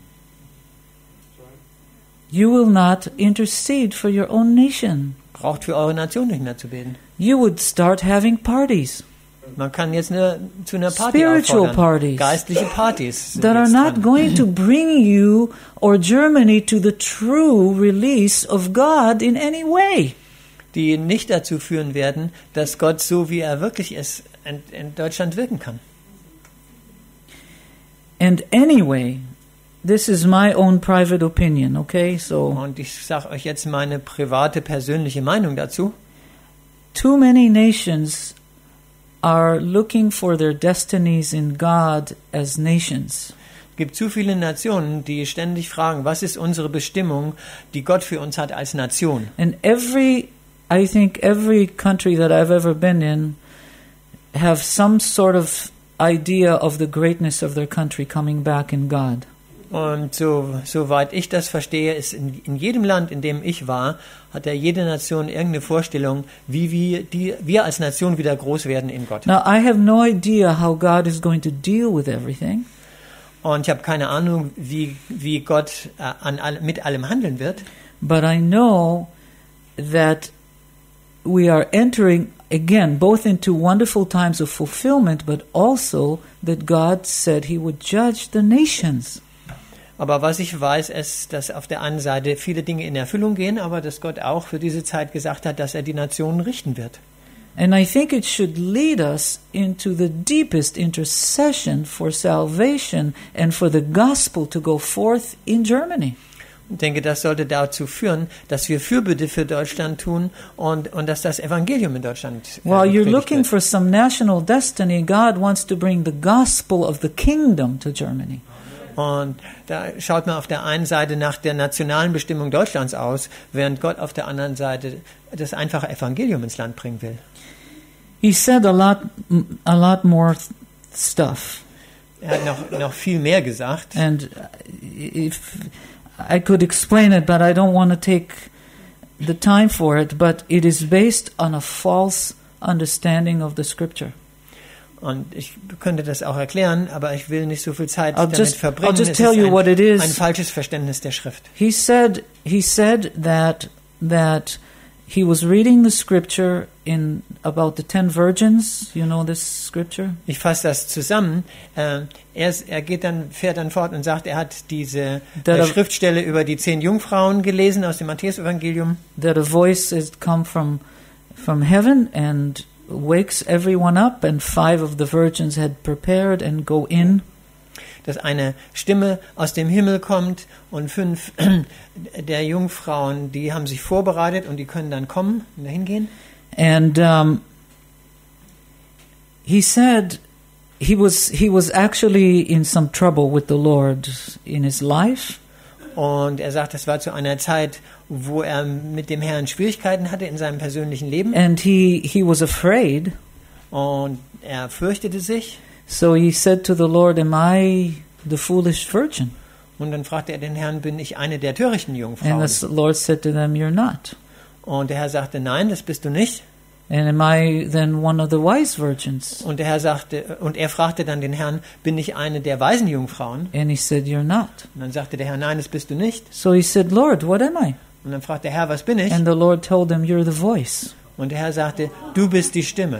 You will not intercede for your own nation. Braucht für eure Nation nicht mehr zu beten. You would start having parties Man kann jetzt eine, zu einer Party Spiritual auffordern. parties. Geistliche Partys sind that are jetzt not dran. going to bring you or Germany to the true release of God in any way. Die nicht dazu führen werden, dass Gott so, wie er wirklich ist, in, in Deutschland wirken kann. And anyway, this is my own private opinion, okay? So, Und ich sage euch jetzt meine private, persönliche Meinung dazu. too many nations are looking for their destinies in God as nations. Es gibt zu viele Nationen, die ständig fragen, was ist unsere Bestimmung, die Gott für uns hat als Nation. And every, I think every country that I've ever been in have some sort of idea of the greatness of their country coming back in God. Und so, soweit ich das verstehe, ist in, in jedem Land, in dem ich war, hat ja jede Nation irgendeine Vorstellung, wie wir, die, wir als Nation wieder groß werden in Gott. Now, I have no idea how God is going to deal with everything, Und ich habe keine Ahnung, wie, wie Gott äh, an all, mit allem handeln wird. but I know that we are entering, again, both into wonderful times of fulfillment, but also that God said He would judge the nations. Aber was ich weiß, ist, dass auf der einen Seite viele Dinge in Erfüllung gehen, aber dass Gott auch für diese Zeit gesagt hat, dass er die Nationen richten wird. And I think it should lead us into the deepest intercession for salvation and for the gospel to go forth in Germany. Ich denke, das sollte dazu führen, dass wir Fürbitte für Deutschland tun und, und dass das Evangelium in Deutschland äh, While you're gepredigt looking wird. for some national destiny, God wants to bring the gospel of the kingdom to Germany. Und da schaut man auf der einen Seite nach der nationalen Bestimmung Deutschlands aus, während Gott auf der anderen Seite das einfache Evangelium ins Land bringen will. He said a lot, a lot more th- stuff, Er hat noch, noch viel mehr gesagt. and if I could explain it, but I don't want to take the time for it. But it is based on a false understanding of the Scripture. Und ich könnte das auch erklären, aber ich will nicht so viel Zeit I'll damit just- verbringen. I'll just Es tell ist you ein, what it is. ein falsches Verständnis der Schrift. He said he said that that he was reading the Scripture in about the ten virgins. You know this scripture? Ich fasse das zusammen. Äh, er, er geht dann, fährt dann fort und sagt, er hat diese äh, Schriftstelle über die zehn Jungfrauen gelesen aus dem Matthäus-Evangelium. That a voice has come from from heaven and wakes everyone up, and five of the virgins had prepared and go in. Dass eine Stimme aus dem Himmel kommt und fünf der Jungfrauen, die haben sich vorbereitet und die können dann kommen und dahin gehen. And um, he said he was he was actually in some trouble with the Lord in his life. Und er sagt, das war zu einer Zeit, wo er mit dem Herrn Schwierigkeiten hatte in seinem persönlichen Leben. And he, he was afraid. Und er fürchtete sich. So he said to the Lord, am I the foolish virgin? Und dann fragte er den Herrn, bin ich eine der törichten Jungfrauen? And the Lord said to them, you're not. Und der Herr sagte, nein, das bist du nicht. And am I then one of the wise virgins? Und der Herr sagte, und er fragte dann den Herrn, bin ich eine der weisen Jungfrauen? And he said, you're not. Und dann sagte der Herr, nein, das bist du nicht. So he said, Lord, what am I? Und dann fragte der Herr, was bin ich? And the Lord told him, you're the voice. Und der Herr sagte, du bist die Stimme.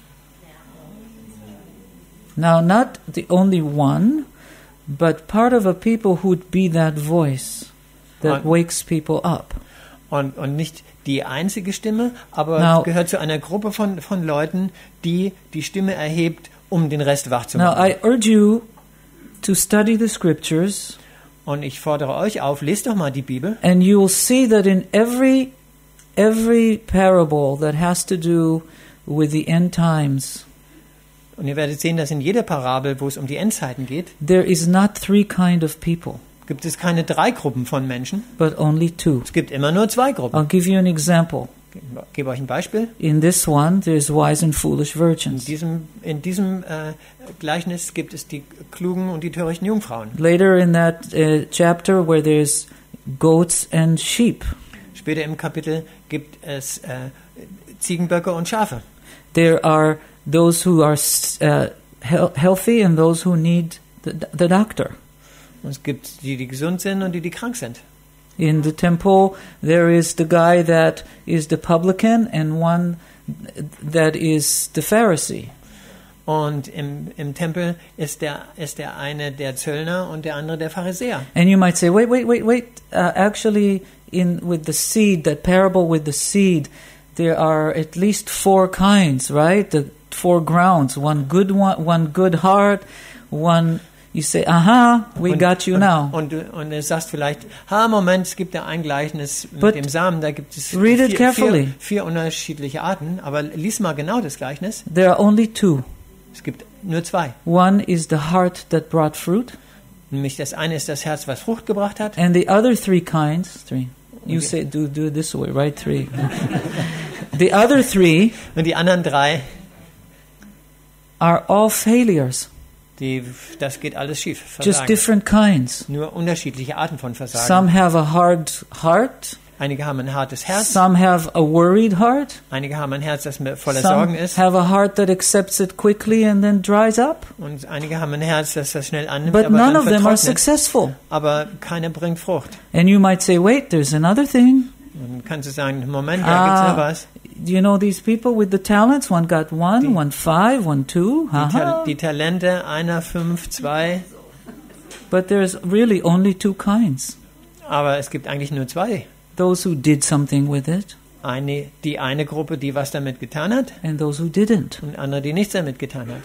Now, not the only one, but part of a people who'd be that voice that Und- wakes people up. Und, und nicht die einzige Stimme, aber Now- gehört zu einer Gruppe von, von Leuten, die die Stimme erhebt, um den Rest wach zu Now, machen. I urge you to study the scriptures, Und ich fordere euch auf, lest doch mal die Bibel. and you will see that in every every parable that has to do with the end times, Und ihr werdet sehen, dass in jeder Parabel, wo es um die Endzeiten geht, there is not three kind of people, gibt es keine drei Gruppen von Menschen. but only two. Es gibt immer nur zwei Gruppen. I'll give you an example. Ich gebe euch ein Beispiel. In this one, there's wise and foolish In virgins. diesem, in diesem äh, Gleichnis gibt es die klugen und die törichten Jungfrauen. Later in that uh, chapter, where there's goats and sheep, Später im Kapitel gibt es äh, Ziegenböcke und Schafe. there are those who are uh, he- healthy and those who need the, the doctor. Und es gibt die, die gesund sind und die, die krank sind. In the temple, there is the guy that is the publican and one that is the Pharisee. Und im, im Tempel ist der, ist der eine der Zöllner und der andere der Pharisäer. And you might say, wait, wait, wait, wait. Uh, actually, in with the seed, that parable with the seed, there are at least four kinds, right? The four grounds. One good one, one good heart, one. You say, aha, we und, got you und, now. Und, du- und du sagst vielleicht, ha, Moment, es gibt ja ein Gleichnis mit But dem Samen, da gibt es read it vier, carefully. vier, vier unterschiedliche Arten, aber lies mal genau das Gleichnis. There are only two. Es gibt nur zwei. One is the heart that brought fruit, Nämlich das eine ist das Herz, was Frucht gebracht hat. and the other three kinds, three. You Okay. say, do do it this way, right? Three. The other three Und die anderen drei, are all failures, die, das geht alles schief. just Versagen. different kinds. Nur unterschiedliche Arten von Versagen. Some have a hard heart, Einige haben ein hartes Herz. some have a worried heart, Einige haben ein Herz, das mir voller some Sorgen ist. have a heart that accepts it quickly and then dries up. Und einige haben ein Herz, das das schnell annimmt, But aber none dann of them are vertrocknet. successful. Aber keiner bringt Frucht. And you might say, wait, there's another thing. Und dann kannst du sagen, Moment, da gibt's noch Ah, was. you know these people with the talents? One got one, Die- one five, one two. Die, Ta Haha. die Talente, einer, fünf, zwei. But there's really only two kinds. Aber es gibt eigentlich nur zwei. Those who did something with it Eine, die eine Gruppe, die was damit getan hat, and those who didn't. und andere, die nichts damit getan hat.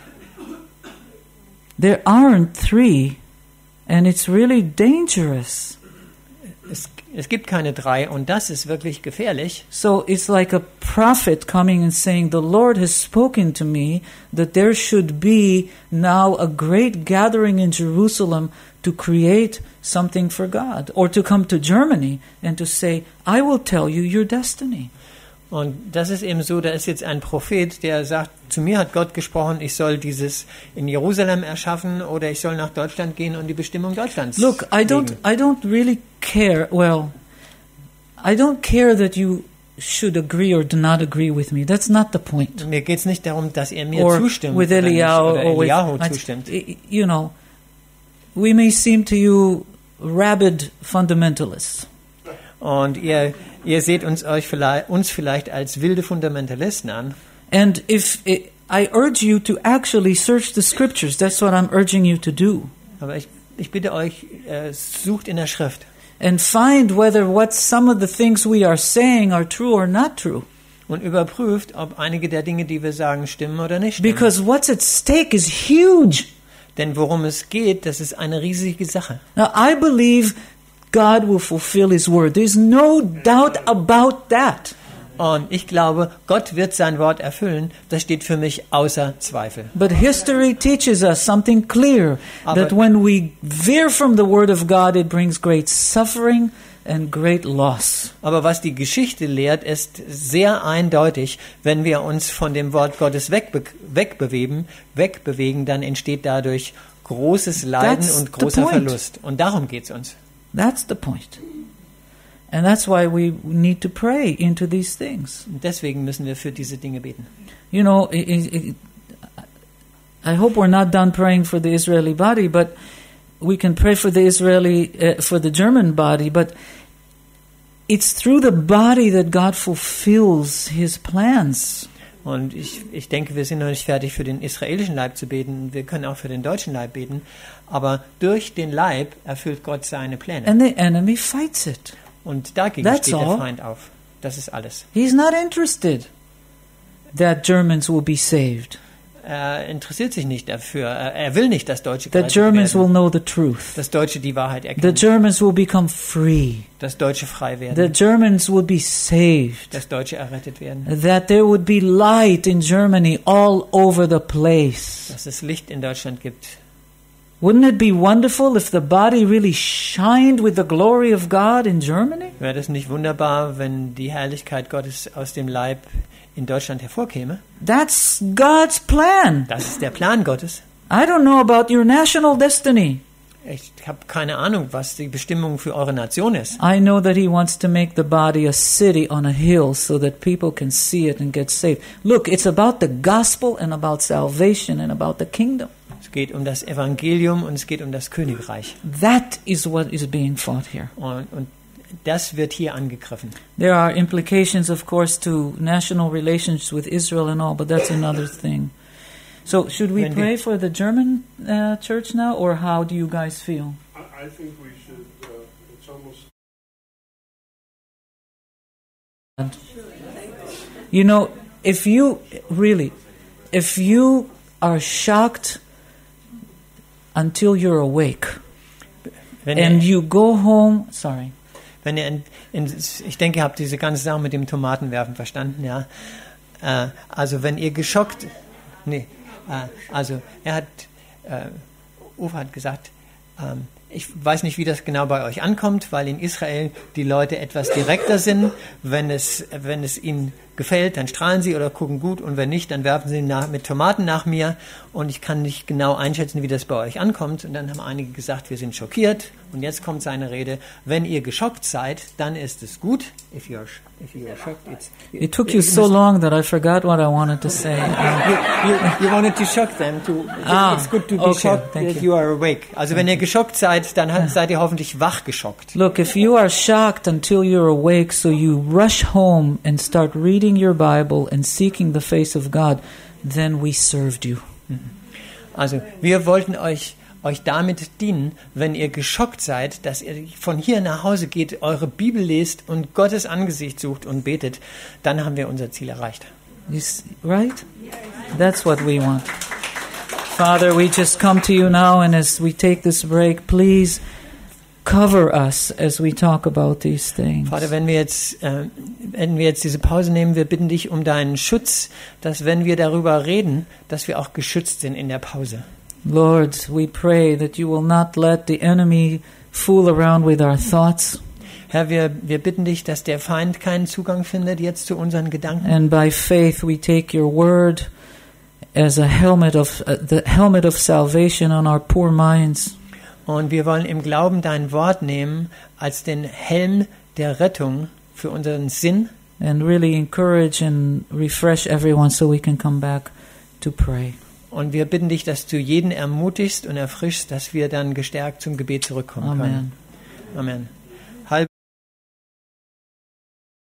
There aren't three, and it's really dangerous. Es, es gibt keine drei und das ist wirklich gefährlich. So it's like a prophet coming and saying, the Lord has spoken to me that there should be now a great gathering in Jerusalem to create something for God, or to come to Germany and to say, I will tell you your destiny. Und das ist eben so, da ist jetzt ein Prophet, der sagt, zu mir hat Gott gesprochen, ich soll dieses in Jerusalem erschaffen oder ich soll nach Deutschland gehen und die Bestimmung Deutschlands Look, I don't, legen. I don't really care. Well, I don't care that you should agree or do not agree with me. That's not the point. Mir geht es nicht darum, dass ihr mir Or zustimmt with oder, nicht, Eliyahu, oder or with, Eliyahu I- zustimmt. you know, we may seem to you rabid fundamentalists. Und ihr, Ihr seht uns, euch vielleicht, uns vielleicht als wilde Fundamentalisten an. And if it, I urge you to actually search the scriptures, that's what I'm urging you to do. Aber ich, ich bitte euch, äh, sucht in der Schrift. And find whether what some of the things we are saying are true or not true. Und überprüft, ob einige der Dinge, die wir sagen, stimmen oder nicht stimmen. Because what's at stake is huge. Denn worum es geht, das ist eine riesige Sache. Now, I believe God will fulfill His word. There's no doubt about that. Und ich glaube, Gott wird sein Wort erfüllen. Das steht für mich außer Zweifel. But history teaches us something clear, Aber- that when we veer from the word of God, it brings great suffering and great loss. Aber was die Geschichte lehrt, ist sehr eindeutig. Wenn wir uns von dem Wort Gottes wegbe wegbewegen, wegbewegen, dann entsteht dadurch großes Leiden That's und the großer point. Verlust. Und darum geht es uns. That's the point. And that's why we need to pray into these things. Und deswegen müssen wir für diese Dinge beten. You know, I, I, I hope we're not done praying for the Israeli body, but we can pray for the Israeli, uh, for the German body, but it's through the body that God fulfills His plans. Und ich, ich denke, wir sind noch nicht fertig, für den israelischen Leib zu beten. Wir können auch für den deutschen Leib beten. Aber durch den Leib erfüllt Gott seine Pläne. And the enemy fights it. Und dagegen That's steht der all. Feind auf. Das ist alles. He's not interested that Germans will be saved. Er interessiert sich nicht dafür. Er, er will nicht, dass Deutsche That gerettet Germans will werden. know the truth. Dass Deutsche die Wahrheit The erkennen. Germans will become free. Dass Deutsche frei The werden. Germans will be saved. Dass Deutsche errettet werden. That there would be light in Germany all over the place. Dass es Licht in Deutschland gibt. Wouldn't it be wonderful if the body really shined with the glory of God in Germany? Wäre das nicht wunderbar, wenn die Herrlichkeit Gottes aus dem Leib in Deutschland hervorkäme? That's God's plan. Das ist der Plan Gottes. I don't know about your national destiny. Ich habe keine Ahnung, was die Bestimmung für eure Nation ist. I know that He wants to make the body a city on a hill so that people can see it and get saved. Look, it's about the gospel and about salvation and about the kingdom. Es geht um das Evangelium und es geht um das Königreich. That is what is being fought here. Und, und das wird hier angegriffen. There are implications, of course, to national relations with Israel and all, but that's another thing. So, should we Wenn wir- pray for the German uh, church now, or how do you guys feel? I, I think we should, uh, it's almost You know, if you really, if you are shocked until you're awake, Wenn and ihr, you go home, sorry, wenn ihr in, in, ich denke, ihr habt diese ganze Sache mit dem Tomatenwerfen verstanden, ja. Äh, also wenn ihr geschockt, nee, äh, also er hat, äh, Uwe hat gesagt, ähm, ich weiß nicht, wie das genau bei euch ankommt, weil in Israel die Leute etwas direkter sind. Wenn es, wenn es ihnen gefällt, dann strahlen sie oder gucken gut, und wenn nicht, dann werfen sie nach, mit Tomaten nach mir, und ich kann nicht genau einschätzen, wie das bei euch ankommt. Und dann haben einige gesagt, wir sind schockiert, und jetzt kommt seine Rede: Wenn ihr geschockt seid, dann ist es gut. If you are, if you are shocked, it's, it took you so long that I forgot what I wanted to say. Uh, You, you, you wanted to shock them. To, Ah, it's good to be okay, shocked thank if you. you are awake. Also wenn ihr geschockt seid, dann ha- seid ihr hoffentlich wach geschockt. Look, if you are shocked until you're awake, so you rush home and start reading your Bible and seeking the face of God, then we served you. Also wir wollten euch euch damit dienen, wenn ihr geschockt seid, dass ihr von hier nach Hause geht, eure Bibel lest und Gottes Angesicht sucht und betet, dann haben wir unser Ziel erreicht. You s- right? That's what we want. Father, we just come to you now, and as we take this break, please cover us as we talk about these things. Vater, wenn wir jetzt äh, wenn wir jetzt diese Pause nehmen, wir bitten dich um deinen Schutz, dass wenn wir darüber reden, dass wir auch geschützt sind in der Pause. Lord, we pray that you will not let the enemy fool around with our thoughts, Herr, wir, wir bitten dich, dass der Feind keinen Zugang findet jetzt zu unseren Gedanken. and by faith we take your word as a helmet of uh, the helmet of salvation on our poor minds. Und wir wollen im Glauben dein Wort nehmen als den Helm der Rettung für unseren Sinn. And really encourage and refresh everyone so we can come back to pray. Und wir bitten dich, dass du jeden ermutigst und erfrischst, dass wir dann gestärkt zum Gebet zurückkommen können. Amen. Amen. Halb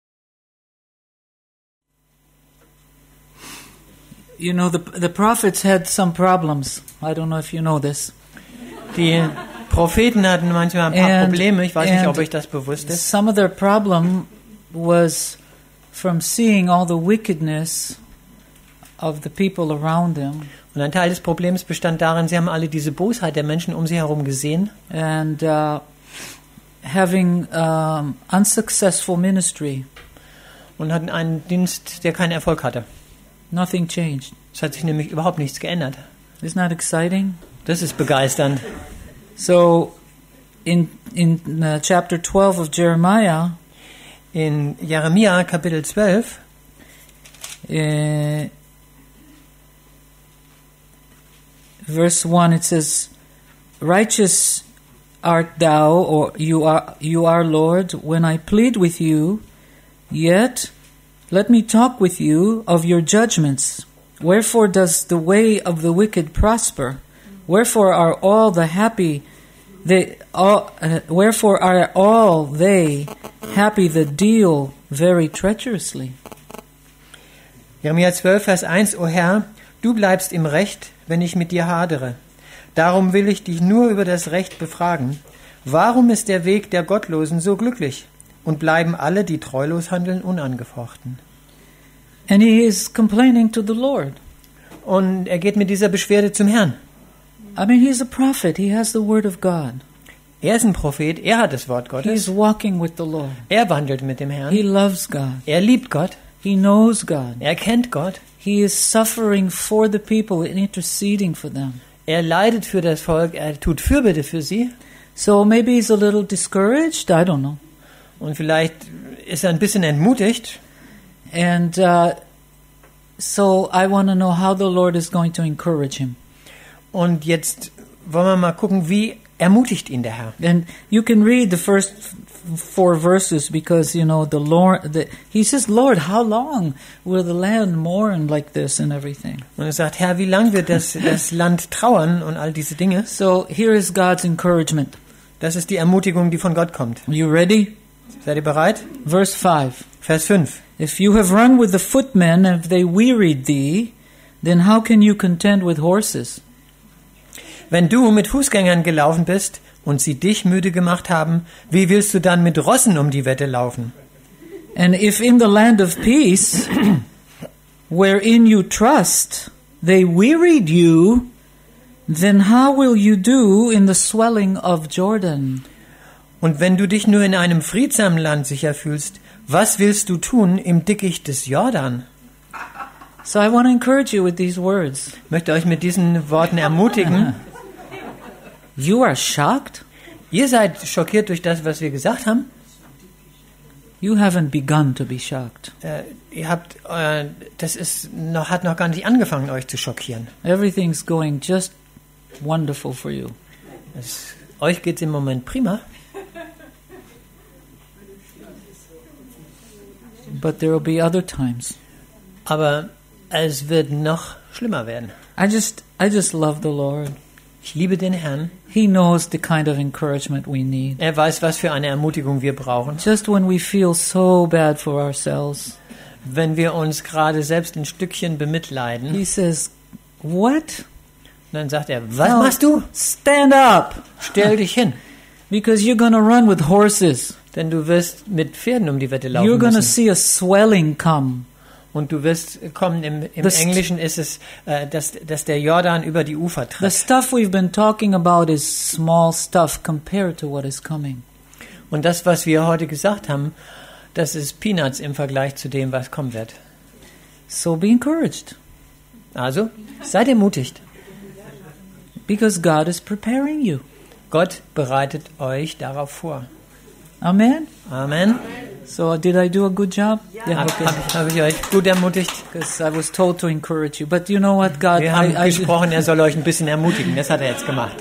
You know, the the prophets had some problems. I don't know if you know this. Die Propheten hatten manchmal ein paar And- Probleme. Ich weiß nicht, and- ob euch das bewusst ist. Some of their problem was from seeing all the wickedness of the people around them Und ein Teil des Problems bestand darin, sie haben alle diese Bosheit der Menschen um sie herum gesehen and uh, having um, unsuccessful ministry. und hatten einen Dienst, der keinen Erfolg hatte. Nothing changed. Es hat sich nämlich überhaupt nichts geändert. Isn't that exciting? Das ist begeisternd. So, in in uh, chapter twelve of Jeremiah, In Jeremia Kapitel zwölf, uh, verse one, it says, "Righteous art thou, or you are, you are, Lord, when I plead with you. Yet let me talk with you of your judgments. Wherefore does the way of the wicked prosper? Wherefore are all the happy they all, uh, wherefore are all they happy that deal very treacherously?" Jeremia zwölf, Vers eins, O Herr, du bleibst im Recht, wenn ich mit dir hadere. Darum will ich dich nur über das Recht befragen. Warum ist der Weg der Gottlosen so glücklich? Und bleiben alle, die treulos handeln, unangefochten? And he is complaining to the Lord. Und er geht mit dieser Beschwerde zum Herrn. I mean, he's a prophet. He has the word of God. Er ist ein Prophet, er hat das Wort He's Gottes. walking with the Lord. Er wandelt mit dem He Herrn. loves God. Er liebt Gott. He knows God. Er kennt Gott. He is suffering for the people and interceding for them. Er leidet für das Volk. Er tut Fürbitte für sie. So maybe he's a little discouraged. I don't know. Und vielleicht ist er ein bisschen entmutigt. And uh, so I want to know how the Lord is going to encourage him. Und jetzt wollen wir mal gucken, wie ermutigt ihn der Herr. And you can read the first f- four verses because you know the Lord. The, he says, "Lord, how long will the land mourn like this and everything?" Und er sagt, Herr, wie lang wird das, das Land trauern und all diese Dinge? So here is God's encouragement. Das ist die Ermutigung, die von Gott kommt. Are you ready? Seid ihr bereit? Verse five. Vers fünf. If you have run with the footmen, if they wearied thee, then how can you contend with horses? Wenn du mit Fußgängern gelaufen bist und sie dich müde gemacht haben, wie willst du dann mit Rossen um die Wette laufen? And if in the land of peace, wherein you trust, they wearied you, then how will you do in the swelling of Jordan? Und wenn du dich nur in einem friedsamen Land sicher fühlst, was willst du tun im Dickicht des Jordan? So I want to encourage you with these words. Ich möchte euch mit diesen Worten ermutigen. You are shocked? Ihr seid schockiert durch das, was wir gesagt haben. You haven't begun to be shocked. Äh, ihr habt, äh, das ist noch, hat noch gar nicht angefangen, euch zu schockieren. Everything's going just wonderful for you. Es, euch geht's im Moment prima. But there will be other times. Aber es wird noch schlimmer werden. I just I just love the Lord. Ich liebe den Herrn. He knows the kind of encouragement we need. Er weiß, was für eine Ermutigung wir brauchen. Just when we feel so bad for ourselves, Wenn wir uns gerade selbst ein Stückchen bemitleiden, he says, "What? dann sagt er, was No, machst du? Stand up, Stell dich hin. because you're going to run with horses. Denn du wirst mit Pferden um die Wette You're laufen going to müssen. see a swelling come." Und du wirst kommen, im, im Das- Englischen ist es, äh, dass, dass der Jordan über die Ufer The tritt. stuff we've been talking about is small stuff compared to what is coming. Und das, was wir heute gesagt haben, das ist Peanuts im Vergleich zu dem, was kommen wird. So be encouraged, Also, seid ermutigt. because God is preparing you. Gott bereitet euch darauf vor. Amen. Amen. So did I do a good job? Yeah. Habe Okay. hab ich, hab ich euch gut ermutigt? Because I was told to encourage you, but you know what, God, Wir haben I, I, gesprochen, er soll euch ein bisschen ermutigen. Das hat er jetzt gemacht.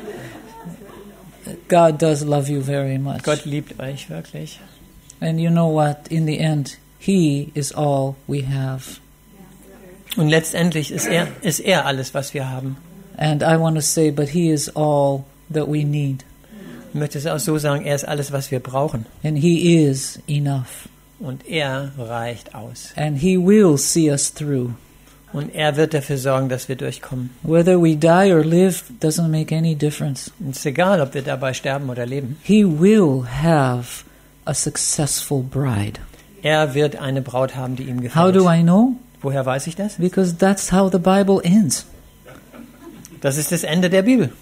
God does love you very much. Gott liebt euch wirklich. And you know what? In the end, He is all we have. Und letztendlich ist er, ist er alles, was wir haben. And I want to say, but He is all that we need. Ich möchte es auch so sagen, er ist alles, was wir brauchen. And He is enough. Und er reicht aus. And He will see us through. Und er wird dafür sorgen, dass wir durchkommen. Whether we die or live doesn't make any difference. Und es ist egal, ob wir dabei sterben oder leben. He will have a successful bride. Er wird eine Braut haben, die ihm gefällt. How do I know? Woher weiß ich das? Because that's how the Bible ends. Das ist das Ende der Bibel.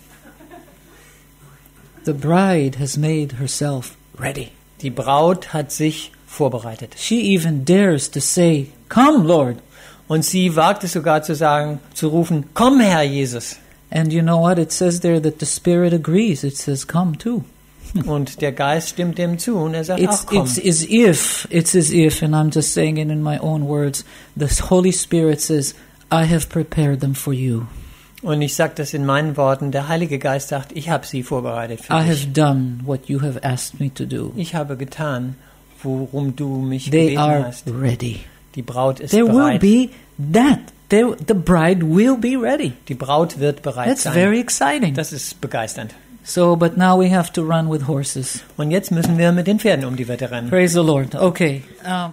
The bride has made herself ready. Die Braut hat sich vorbereitet. She even dares to say, "Come, Lord." Und sie wagt es sogar zu sagen, zu rufen, komm, Herr Jesus. And you know what? It says there that the Spirit agrees. It says, "Come too." Und der Geist stimmt dem zu und er sagt, It's, ach komm. it's as if, it's as if, and I'm just saying it in my own words, the Holy Spirit says, "I have prepared them for you. Und ich sage das in meinen Worten, der Heilige Geist sagt, ich habe sie vorbereitet für I dich. have done what you have asked me to do. Ich habe getan, worum du mich They gebeten are hast. ready." Die Braut ist There will bereit. be that. There, the bride will be ready. Die Braut wird bereit That's sein. very exciting. Das ist begeisternd. So, but now we have to run with horses. Und jetzt müssen wir mit den Pferden um die Wette rennen. Praise the Lord. Okay. Um,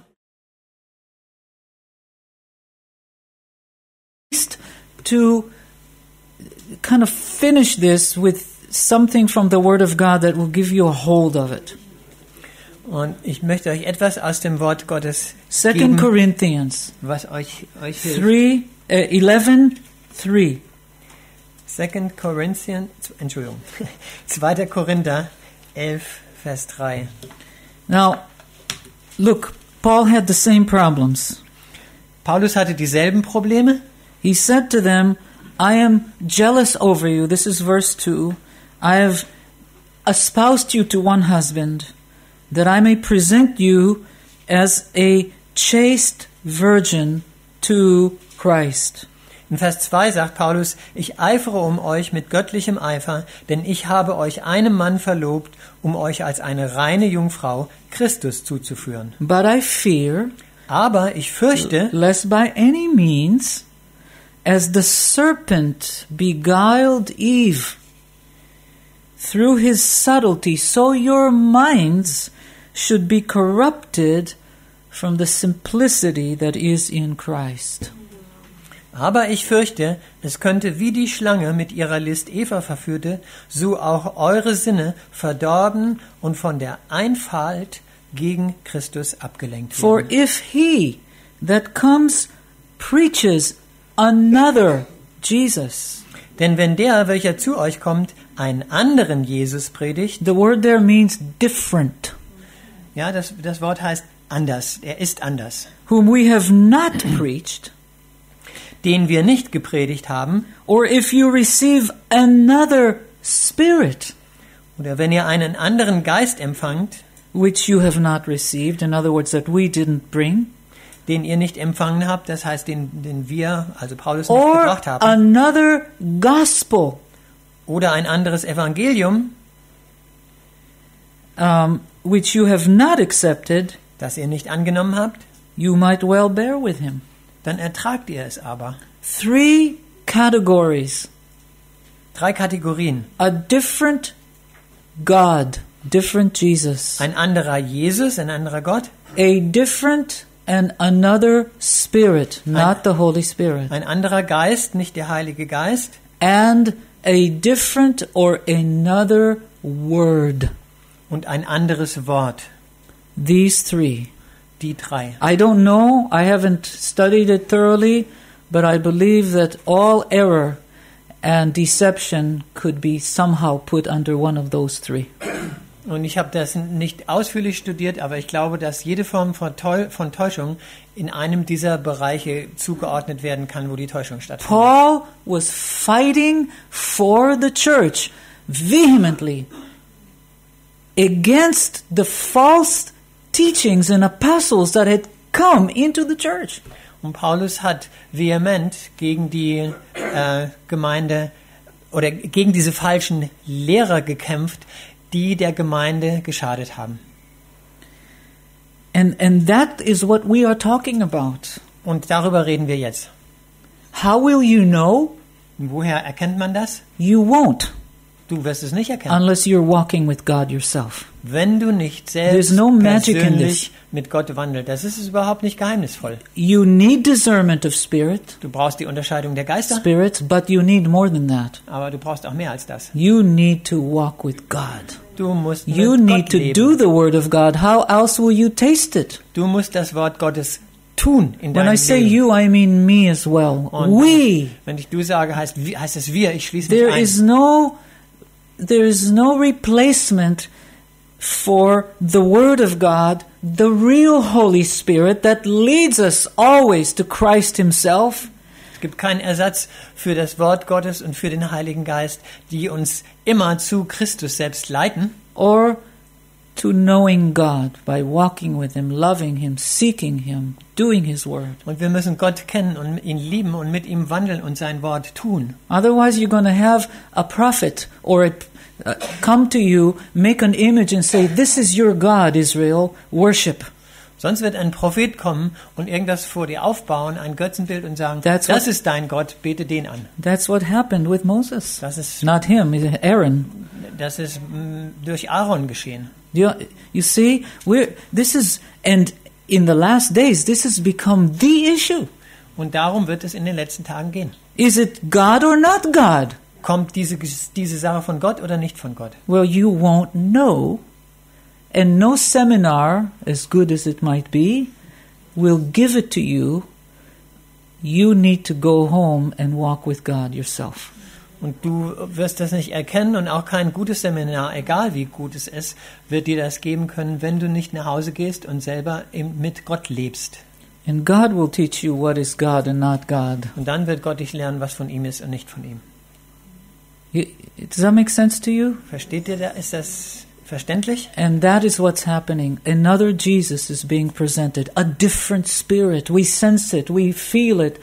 to kind of finish this with something from the Word of God that will give you a hold of it. Und ich möchte euch etwas aus dem Wort Gottes Second geben, Corinthians was euch, euch hilft. three, uh, eleven, three. Second Corinthians, Entschuldigung, zweiter Korinther elf, Vers drei. Now, look, Paul had the same problems. Paulus hatte dieselben Probleme. He said to them, "I am jealous over you." This is verse two. "I have espoused you to one husband, that I may present you as a chaste virgin to Christ." In Vers zwei sagt Paulus, ich eifere um euch mit göttlichem Eifer, denn ich habe euch einem Mann verlobt, um euch als eine reine Jungfrau Christus zuzuführen. But I fear, Aber ich fürchte, lest by any means, as the serpent beguiled Eve through his subtlety, so your minds should be corrupted from the simplicity that is in Christ. aber ich fürchte, es könnte wie die Schlange mit ihrer List Eva verführte, so auch eure Sinne verdorben und von der Einfalt gegen Christus abgelenkt For werden. if he that comes preaches another Jesus. Denn wenn der, welcher zu euch kommt, einen anderen Jesus predigt, The word there means different. ja, das, das Wort heißt anders, er ist anders, Whom we have not preached. den wir nicht gepredigt haben, Or if you receive another spirit, oder wenn ihr einen anderen Geist empfangt, which you have not received, in other words, that we didn't bring, den ihr nicht empfangen habt, das heißt, den, den wir, also Paulus, nicht or gebracht haben, another gospel, oder ein anderes Evangelium, um, which you have not accepted, das ihr nicht angenommen habt, you might well bear with him. dann ertragt ihr es aber. Three categories. Drei Kategorien. A different God, different Jesus. Ein anderer Jesus, ein anderer Gott, A different and another spirit, not the Holy Spirit. ein anderer Geist, nicht der Heilige Geist, And a different or another word. und ein anderes Wort. These three. Die drei. I don't know, I haven't studied it thoroughly, but I believe that all error and deception could be somehow put under one of those three. Und ich habe das nicht ausführlich studiert, aber ich glaube, dass jede Form von, Täu- von Täuschung in einem dieser Bereiche zugeordnet werden kann, wo die Täuschung stattfindet. Paul was fighting for the church vehemently against the false teachings and apostles that had come into the church. Und Paulus hat vehement gegen die äh, Gemeinde oder gegen diese falschen Lehrer gekämpft, die der Gemeinde geschadet haben. And and that is what we are talking about. Und darüber reden wir jetzt. How will you know? Und woher erkennt man das? You won't. Du wirst es nicht erkennen, unless you're walking with God yourself. wenn du nicht There's selbst no magic in persönlich mit Gott wandelst. Das ist überhaupt nicht geheimnisvoll. You need discernment of spirit, Du brauchst die Unterscheidung der Geister, spirits, but you need more than that. aber du brauchst auch mehr als das. You need to walk with God. Du musst mit You need Gott to leben. do the word of God. How else will you taste it? Du musst das Wort Gottes tun in When deinem I say Leben. you, I mean me as well. Und We. wenn ich du sage, heißt, wie- heißt es wir, ich schließe mich There ein. is no, there is no replacement for the Word of God, the real Holy Spirit that leads us always to Christ Himself. Es gibt keinen Ersatz für das Wort Gottes und für den Heiligen Geist, die uns immer zu Christus selbst leiten. Or to knowing God by walking with Him, loving Him, seeking Him, doing His Word. Und wir müssen Gott kennen und ihn lieben und mit ihm wandeln und sein Wort tun. Otherwise, you're going to have a prophet or a, uh, come to you, make an image and say, "This is your God, Israel, worship." Sonst wird ein Prophet kommen und irgendwas vor dir aufbauen, ein Götzenbild und sagen, That's das what- ist dein Gott, bete den an. That's what happened with Moses. Das ist, Not him, Aaron. das ist mm, durch Aaron geschehen. You, you see, we're, this is, and in the last days, this has become the issue. Und darum wird es in den letzten Tagen gehen. Is it God or not God? Kommt diese, diese Sache von Gott oder nicht von Gott? Well, you won't know, and no seminar, as good as it might be, will give it to you. You need to go home and walk with God yourself. Und du wirst das nicht erkennen und auch kein gutes Seminar, egal wie gut es ist, wird dir das geben können, wenn du nicht nach Hause gehst und selber im- mit Gott lebst. And God will teach you what is God and not God. Und dann wird Gott dich lernen, was von ihm ist und nicht von ihm. You, does that make sense to you? Versteht ihr da? Ist das verständlich? And that is what's happening. Another Jesus is being presented, a different spirit. We sense it, we feel it.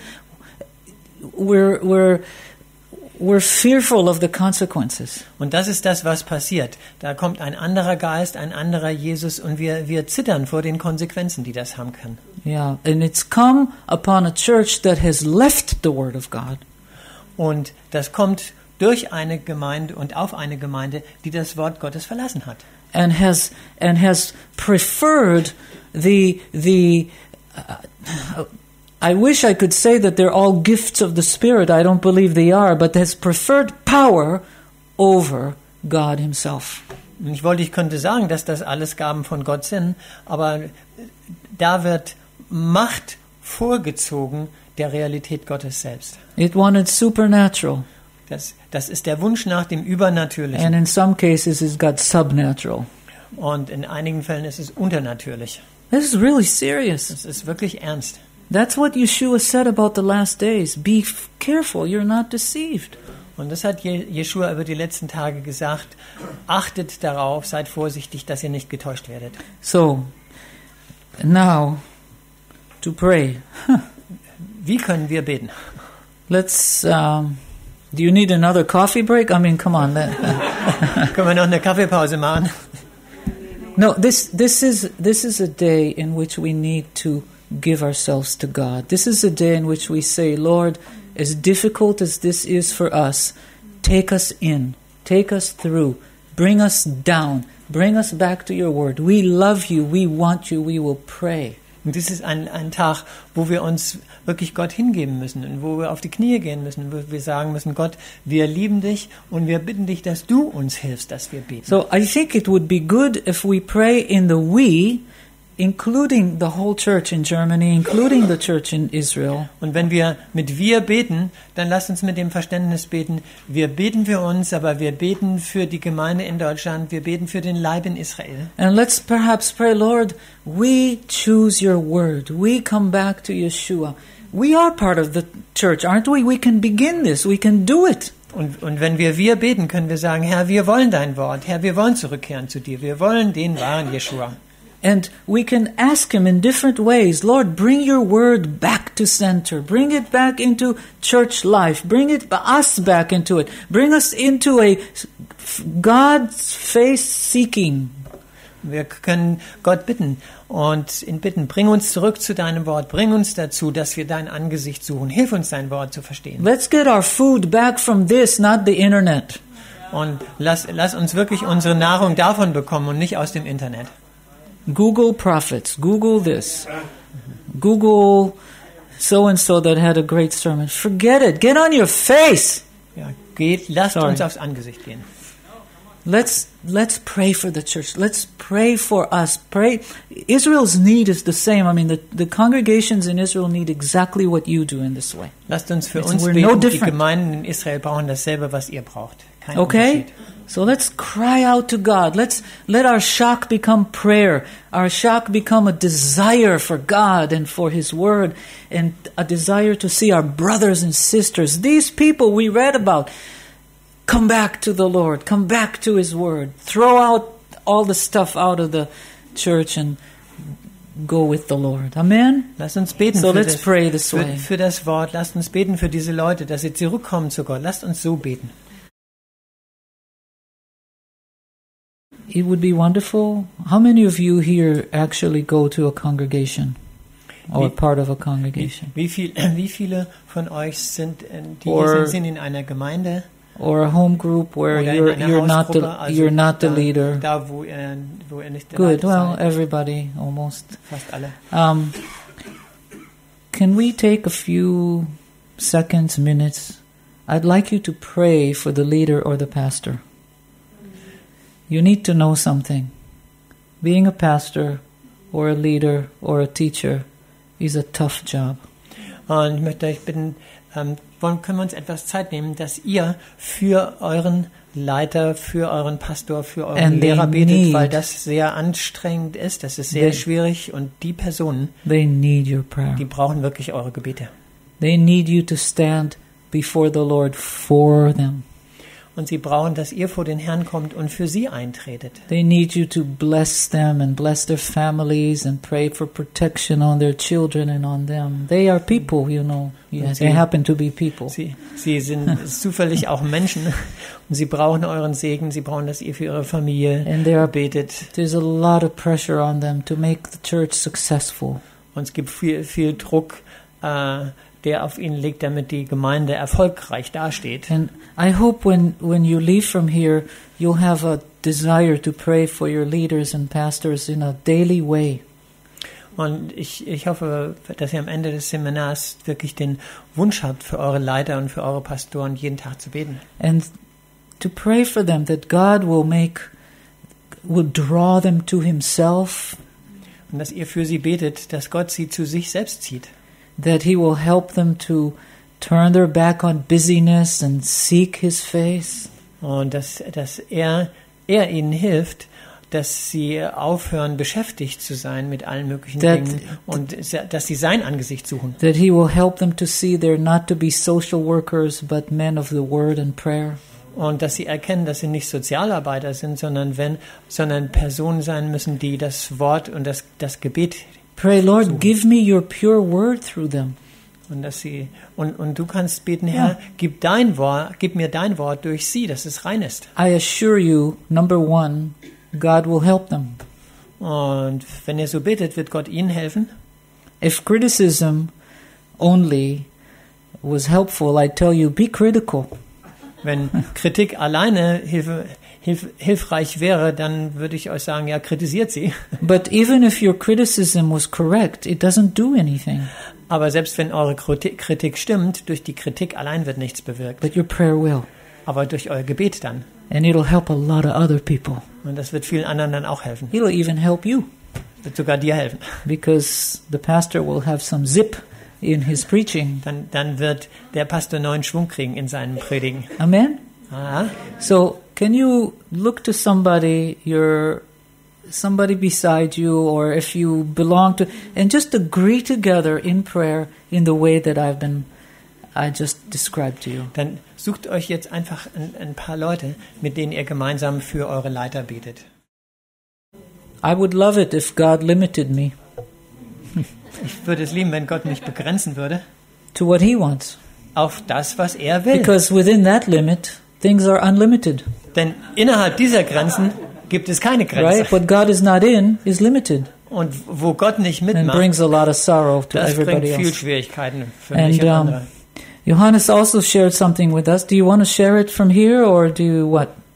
We're, we're, we're fearful of the consequences. Und das ist das, was passiert. Da kommt ein anderer Geist, ein anderer Jesus und wir, wir zittern vor den Konsequenzen, die das haben kann. Yeah, and it's come upon a church that has left the Word of God. Und das kommt durch eine Gemeinde und auf eine Gemeinde, die das Wort Gottes verlassen hat. And has and has preferred the the. Uh, I wish I could say that they're all gifts of the Spirit. I don't believe they are, but has preferred power over God Himself. Und ich wollte, ich könnte sagen, dass das alles Gaben von Gott sind, aber da wird Macht vorgezogen der Realität Gottes selbst. It wanted supernatural, Das, das ist der Wunsch nach dem Übernatürlichen. and in some cases, it's got subnatural. Und in einigen Fällen ist es unternatürlich. This is really serious. Das ist wirklich ernst. That's what Yeshua said about the last days. Be f- careful, you're not deceived. Und das hat Je- Jeschua über die letzten Tage gesagt. Achtet darauf, seid vorsichtig, dass ihr nicht getäuscht werdet. So, now, to pray. Wie können wir beten? Let's, um, do you need another coffee break? I mean, come on. That, Können wir noch eine Kaffeepause machen? no, this, this is, this is a day in which we need to give ourselves to God. This is a day in which we say, Lord, as difficult as this is for us, take us in, take us through, bring us down, bring us back to your word. We love you, we want you, we will pray. Und das ist ein, ein Tag, wo wir uns wirklich Gott hingeben müssen und wo wir auf die Knie gehen müssen, wo wir sagen müssen, Gott, wir lieben dich und wir bitten dich, dass du uns hilfst, dass wir beten. So I think it would be good if we pray in the we, including the whole church in Germany, including the church in Israel. Und wenn wir mit wir beten, dann lasst uns mit dem Verständnis beten, wir beten für uns, aber wir beten für die Gemeinde in Deutschland, wir beten für den Leib in Israel. And let's perhaps pray, Lord, we choose your word. We come back to Yeshua. We are part of the church, aren't we? We can begin this. We can do it. Und, und wenn wir wir beten, können wir sagen, Herr, wir wollen dein Wort. Herr, wir wollen zurückkehren zu dir. Wir wollen den wahren Jeschua. And we can ask him in different ways, Lord, bring your word back to center. Bring it back into church life. Bring it us back into it. Bring us into a God's face seeking. Wir können Gott bitten und ihn bitten, bring uns zurück zu deinem Wort. Bring uns dazu, dass wir dein Angesicht suchen. Hilf uns, dein Wort zu verstehen. Let's get our food back from this, not the internet. Und lass, lass uns wirklich unsere Nahrung davon bekommen und nicht aus dem Internet. Google prophets. Google this. Google so and so that had a great sermon. Forget it. Get on your face. Ja, geht, lasst Sorry. uns aufs Angesicht gehen. Let's let's pray for the church. Let's pray for us. Pray. Israel's need is the same. I mean, the, the congregations in Israel need exactly what you do in this way. Lasst uns für It's- uns we're beten. no Die different. Gemeinden in Israel brauchen dasselbe, was ihr braucht. Kein Okay? Unterschied. So let's cry out to God. Let's let our shock become prayer. Our shock become a desire for God and for His Word, and a desire to see our brothers and sisters, these people we read about, come back to the Lord, come back to His Word. Throw out all the stuff out of the church and go with the Lord. Amen? Lasst uns beten So für, let's das, pray this für, way. für das Wort. Lasst uns beten für diese Leute, dass sie zurückkommen zu Gott. Lasst uns so beten. It would be wonderful. How many of you here actually go to a congregation or Wie- part of a Wie, congregation? wie, viel, wie viele von euch sind, äh, die Or- hier sind, sind in einer Gemeinde Or a home group where oder you're in einer you're not the Hausgruppe, also you're not the da, leader. da wo, ihr, wo ihr nicht der Good. Leiter Well, seid. everybody almost. Fast alle. Um, can we take a few seconds, minutes? I'd like you to pray for the leader or the pastor. You need to know something. Being a pastor or a leader or a teacher is a tough job. Und ich möchte euch bitten, ähm, wollen, können wir uns etwas Zeit nehmen, dass ihr für euren Leiter, für euren Pastor, für euren And they Lehrer betet, need- weil das sehr anstrengend ist, das ist sehr They- schwierig und die Personen, They need your prayer. die brauchen wirklich eure Gebete. They need you to stand before the Lord for them. Und sie brauchen, dass ihr vor den Herrn kommt und für sie eintretet. They need you to bless them and bless their families and pray for protection on their children and on them. They are people, you know. Yeah, Und they sie- happen to be people. Sie, sie sind zufällig auch Menschen und sie brauchen euren Segen, sie brauchen, dass ihr für ihre Familie And there are, betet. there's a lot of pressure on them to make the church successful. Und es gibt viel, viel Druck, äh, der auf ihnen liegt, damit die Gemeinde erfolgreich dasteht. And I hope when, when you leave from here, you'll have a desire to pray for your leaders and pastors in a daily way. Und ich, ich hoffe, dass ihr am Ende des Seminars wirklich den Wunsch habt, für eure Leiter und für eure Pastoren jeden Tag zu beten. And to pray for them that God will make, will draw them to Himself, Und dass ihr für sie betet, dass Gott sie zu sich selbst zieht. that He will help them to turn their back on busyness and seek His face. Und dass, dass er, er ihnen hilft, dass sie aufhören, beschäftigt zu sein mit allen möglichen That- Dingen und dass sie sein Angesicht suchen. That He will help them to see they're not to be social workers, but men of the Word and prayer. Und dass sie erkennen, dass sie nicht Sozialarbeiter sind, sondern wenn, sondern Personen sein müssen, die das Wort und das, das Gebet Pray, Lord, So- give me your pure word through them. und dass sie und, und du kannst beten, Herr, Ja. gib dein Wort, gib mir dein Wort durch sie, dass es rein ist. I assure you, number one, God will help them. Und wenn ihr so betet, wird Gott ihnen helfen. If criticism only was helpful, I tell you, be critical. Wenn Kritik alleine hilfe, hilf, hilfreich wäre, dann würde ich euch sagen, ja, kritisiert sie. But even if your criticism was correct, it doesn't do anything. Aber selbst wenn eure Kritik Kritik stimmt, durch die Kritik allein wird nichts bewirkt. But your prayer will. Aber durch euer Gebet dann. And it'll help a lot of other people. Und das wird vielen anderen dann auch helfen. It'll even help you Wird sogar dir helfen. because the pastor will have some zip in his preaching. Dann, dann wird der Pastor neuen Schwung kriegen in seinen Predigen. Amen? Ah, So, can you look to somebody, your somebody beside you, or if you belong to, and just agree together in prayer in the way that I've been, I just described to you. dann sucht euch jetzt einfach ein, ein paar Leute, mit denen ihr gemeinsam für eure Leiter betet. I would love it if God limited me Ich würde es lieben, wenn Gott mich begrenzen würde to what He wants, auf das, was er will. because within that limit, things are unlimited, Denn innerhalb dieser Grenzen gibt es keine Grenze. right? What God is not in is limited Und wo Gott nicht and mitmacht, brings a lot of sorrow to das bringt everybody viel else. Schwierigkeiten für And mich und um, andere. Johannes also shared something with us. Do you want to share it from here, or do you what?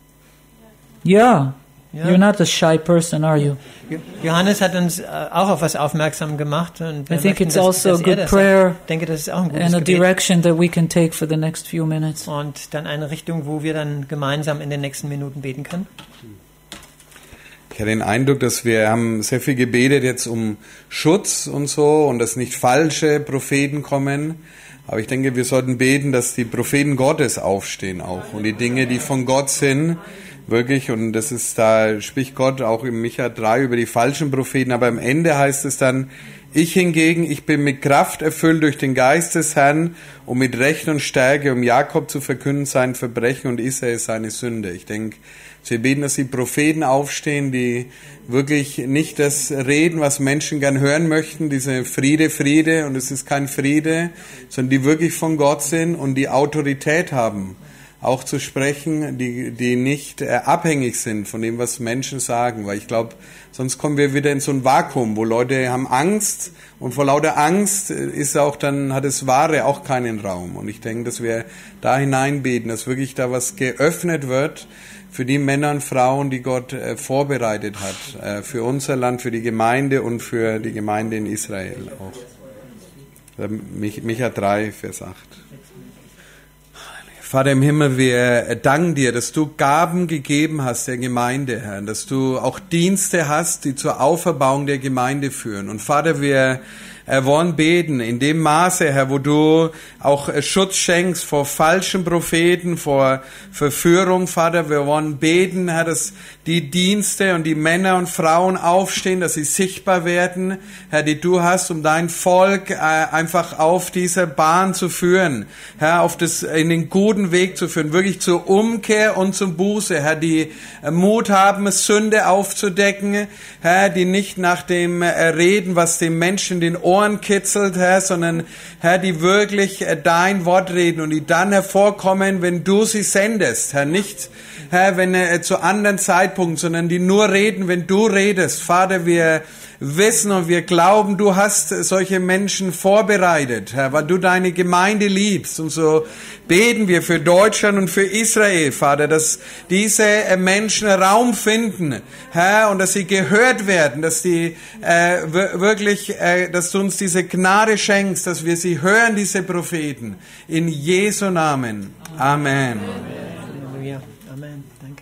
Yeah. Ja. You're not a shy person, are you? Johannes hat uns äh, auch auf was aufmerksam gemacht. Und wir I think möchten, it's dass, also dass a er good das prayer sagt. Ich denke, das ist auch ein gutes and a Gebet. direction that we can take for the next few minutes. Und dann eine Richtung, wo wir dann gemeinsam in den nächsten Minuten beten können. Ich hatte den Eindruck, dass wir haben sehr viel gebetet jetzt um Schutz und so und dass nicht falsche Propheten kommen. Aber ich denke, wir sollten beten, dass die Propheten Gottes aufstehen auch und die Dinge, die von Gott sind, wirklich, und das ist, da spricht Gott auch in Micha drei über die falschen Propheten, aber am Ende heißt es dann, ich hingegen, ich bin mit Kraft erfüllt durch den Geist des Herrn, um mit Recht und Stärke, um Jakob zu verkünden sein Verbrechen und Israel seine Sünde. Ich denke, wir beten, dass die Propheten aufstehen, die wirklich nicht das reden, was Menschen gern hören möchten, diese Friede, Friede, und es ist kein Friede, sondern die wirklich von Gott sind und die Autorität haben, auch zu sprechen, die, die nicht äh, abhängig sind von dem, was Menschen sagen, weil ich glaube, sonst kommen wir wieder in so ein Vakuum, wo Leute haben Angst und vor lauter Angst ist auch dann, hat das Wahre auch keinen Raum. Und ich denke, dass wir da hineinbeten, dass wirklich da was geöffnet wird für die Männer und Frauen, die Gott äh, vorbereitet hat, äh, für unser Land, für die Gemeinde und für die Gemeinde in Israel auch. Mich, Micha drei, Vers acht. Vater im Himmel, wir danken dir, dass du Gaben gegeben hast der Gemeinde, Herr, dass du auch Dienste hast, die zur Auferbauung der Gemeinde führen. Und Vater, wir wollen beten in dem Maße, Herr, wo du auch Schutz schenkst vor falschen Propheten, vor Verführung, Vater. Wir wollen beten, Herr, dass die Dienste und die Männer und Frauen aufstehen, dass sie sichtbar werden, Herr, die du hast, um dein Volk äh, einfach auf dieser Bahn zu führen, Herr, auf das, in den guten Weg zu führen, wirklich zur Umkehr und zum Buße, Herr, die äh, Mut haben, Sünde aufzudecken, Herr, die nicht nach dem äh, reden, was dem Menschen den Ohren kitzelt, Herr, sondern, Herr, die wirklich äh, dein Wort reden und die dann hervorkommen, wenn du sie sendest, Herr, nicht, Herr, wenn äh, zu anderen Zeitpunkten, sondern die nur reden, wenn du redest. Vater, wir wissen und wir glauben, du hast solche Menschen vorbereitet, Herr, weil du deine Gemeinde liebst. Und so beten wir für Deutschland und für Israel, Vater, dass diese Menschen Raum finden, Herr, und dass sie gehört werden, dass die äh, wirklich, äh, dass du uns diese Gnade schenkst, dass wir sie hören, diese Propheten. In Jesu Namen. Amen. Halleluja. Amen. Danke.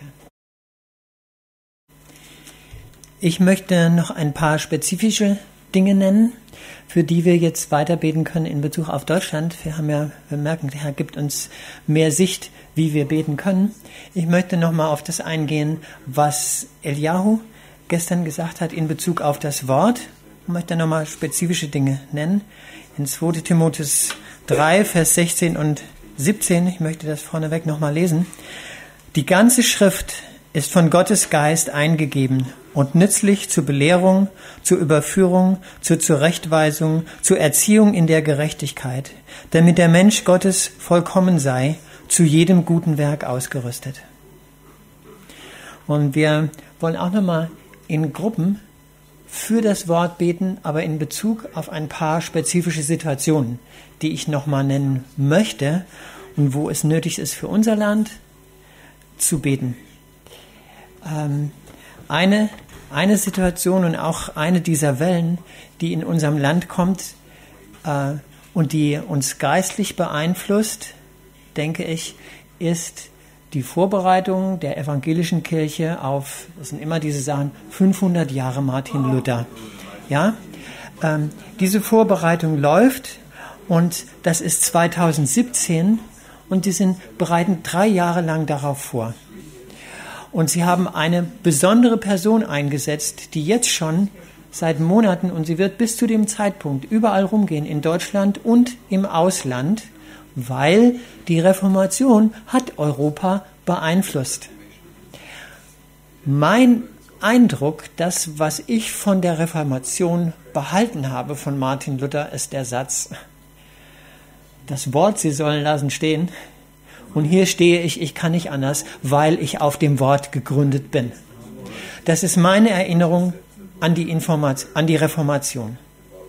Ich möchte noch ein paar spezifische Dinge nennen, für die wir jetzt weiter beten können in Bezug auf Deutschland. Wir haben ja, wir merken, der Herr gibt uns mehr Sicht, wie wir beten können. Ich möchte nochmal auf das eingehen, was Eliyahu gestern gesagt hat in Bezug auf das Wort. Ich möchte nochmal spezifische Dinge nennen. In zweiter Timotheus drei, Vers sechzehn und siebzehn, ich möchte das vorneweg nochmal lesen. Die ganze Schrift ist von Gottes Geist eingegeben und nützlich zur Belehrung, zur Überführung, zur Zurechtweisung, zur Erziehung in der Gerechtigkeit, damit der Mensch Gottes vollkommen sei, zu jedem guten Werk ausgerüstet. Und wir wollen auch nochmal in Gruppen für das Wort beten, aber in Bezug auf ein paar spezifische Situationen, die ich nochmal nennen möchte und wo es nötig ist für unser Land zu beten. Ähm, eine, eine Situation und auch eine dieser Wellen, die in unserem Land kommt äh, und die uns geistlich beeinflusst, denke ich, ist die Vorbereitung der evangelischen Kirche auf, das sind immer diese Sachen, fünfhundert Jahre Martin Luther. Ja, ähm, diese Vorbereitung läuft und das ist zweitausendsiebzehn und die sind bereiten drei Jahre lang darauf vor. Und sie haben eine besondere Person eingesetzt, die jetzt schon seit Monaten, und sie wird bis zu dem Zeitpunkt überall rumgehen, in Deutschland und im Ausland, weil die Reformation hat Europa beeinflusst. Mein Eindruck, das, was ich von der Reformation behalten habe von Martin Luther, ist der Satz, das Wort, Sie sollen lassen stehen, und hier stehe ich, ich kann nicht anders, weil ich auf dem Wort gegründet bin. Das ist meine Erinnerung an die, Informat- an die Reformation.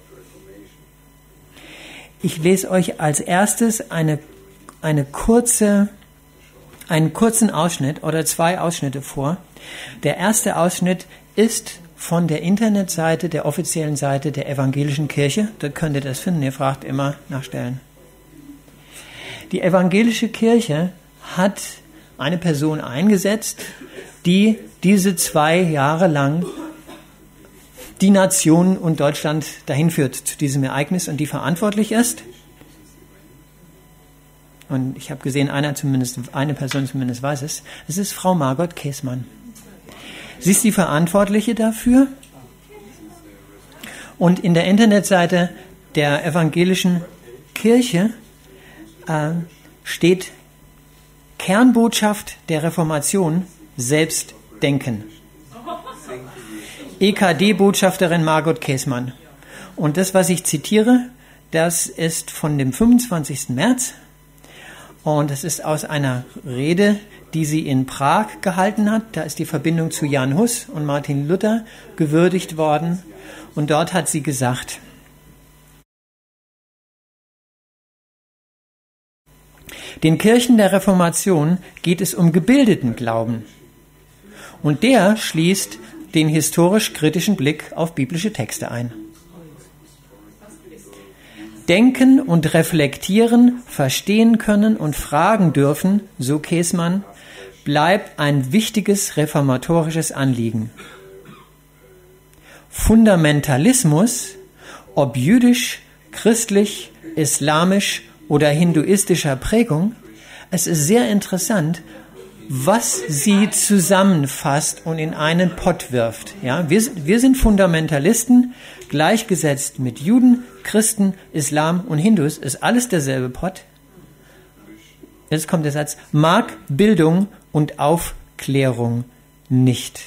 Ich lese euch als erstes eine, eine kurze, einen kurzen Ausschnitt oder zwei Ausschnitte vor Der erste Ausschnitt ist von der Internetseite, der offiziellen Seite der evangelischen Kirche. Dort könnt ihr das finden, ihr fragt immer nach Stellen. Die evangelische Kirche hat eine Person eingesetzt, die diese zwei Jahre lang die Nation und Deutschland dahin führt zu diesem Ereignis und die verantwortlich ist. Und ich habe gesehen, einer zumindest, eine Person zumindest weiß es. Es ist Frau Margot Käßmann. Sie ist die Verantwortliche dafür. Und in der Internetseite der evangelischen Kirche äh, steht Kernbotschaft der Reformation: Selbstdenken. E K D-Botschafterin Margot Käßmann. Und das, was ich zitiere, das ist von dem fünfundzwanzigsten März. Und es ist aus einer Rede, die sie in Prag gehalten hat. Da ist die Verbindung zu Jan Hus und Martin Luther gewürdigt worden. Und dort hat sie gesagt: Den Kirchen der Reformation geht es um gebildeten Glauben. Und der schließt den historisch-kritischen Blick auf biblische Texte ein. Denken und reflektieren, verstehen können und fragen dürfen, so Käßmann, bleibt ein wichtiges reformatorisches Anliegen. Fundamentalismus, ob jüdisch, christlich, islamisch oder hinduistischer Prägung, es ist sehr interessant, was sie zusammenfasst und in einen Pott wirft. Ja, wir, wir sind Fundamentalisten, gleichgesetzt mit Juden, Christen, Islam und Hindus, ist alles derselbe Pott. Jetzt kommt der Satz: mag Bildung und Aufklärung nicht.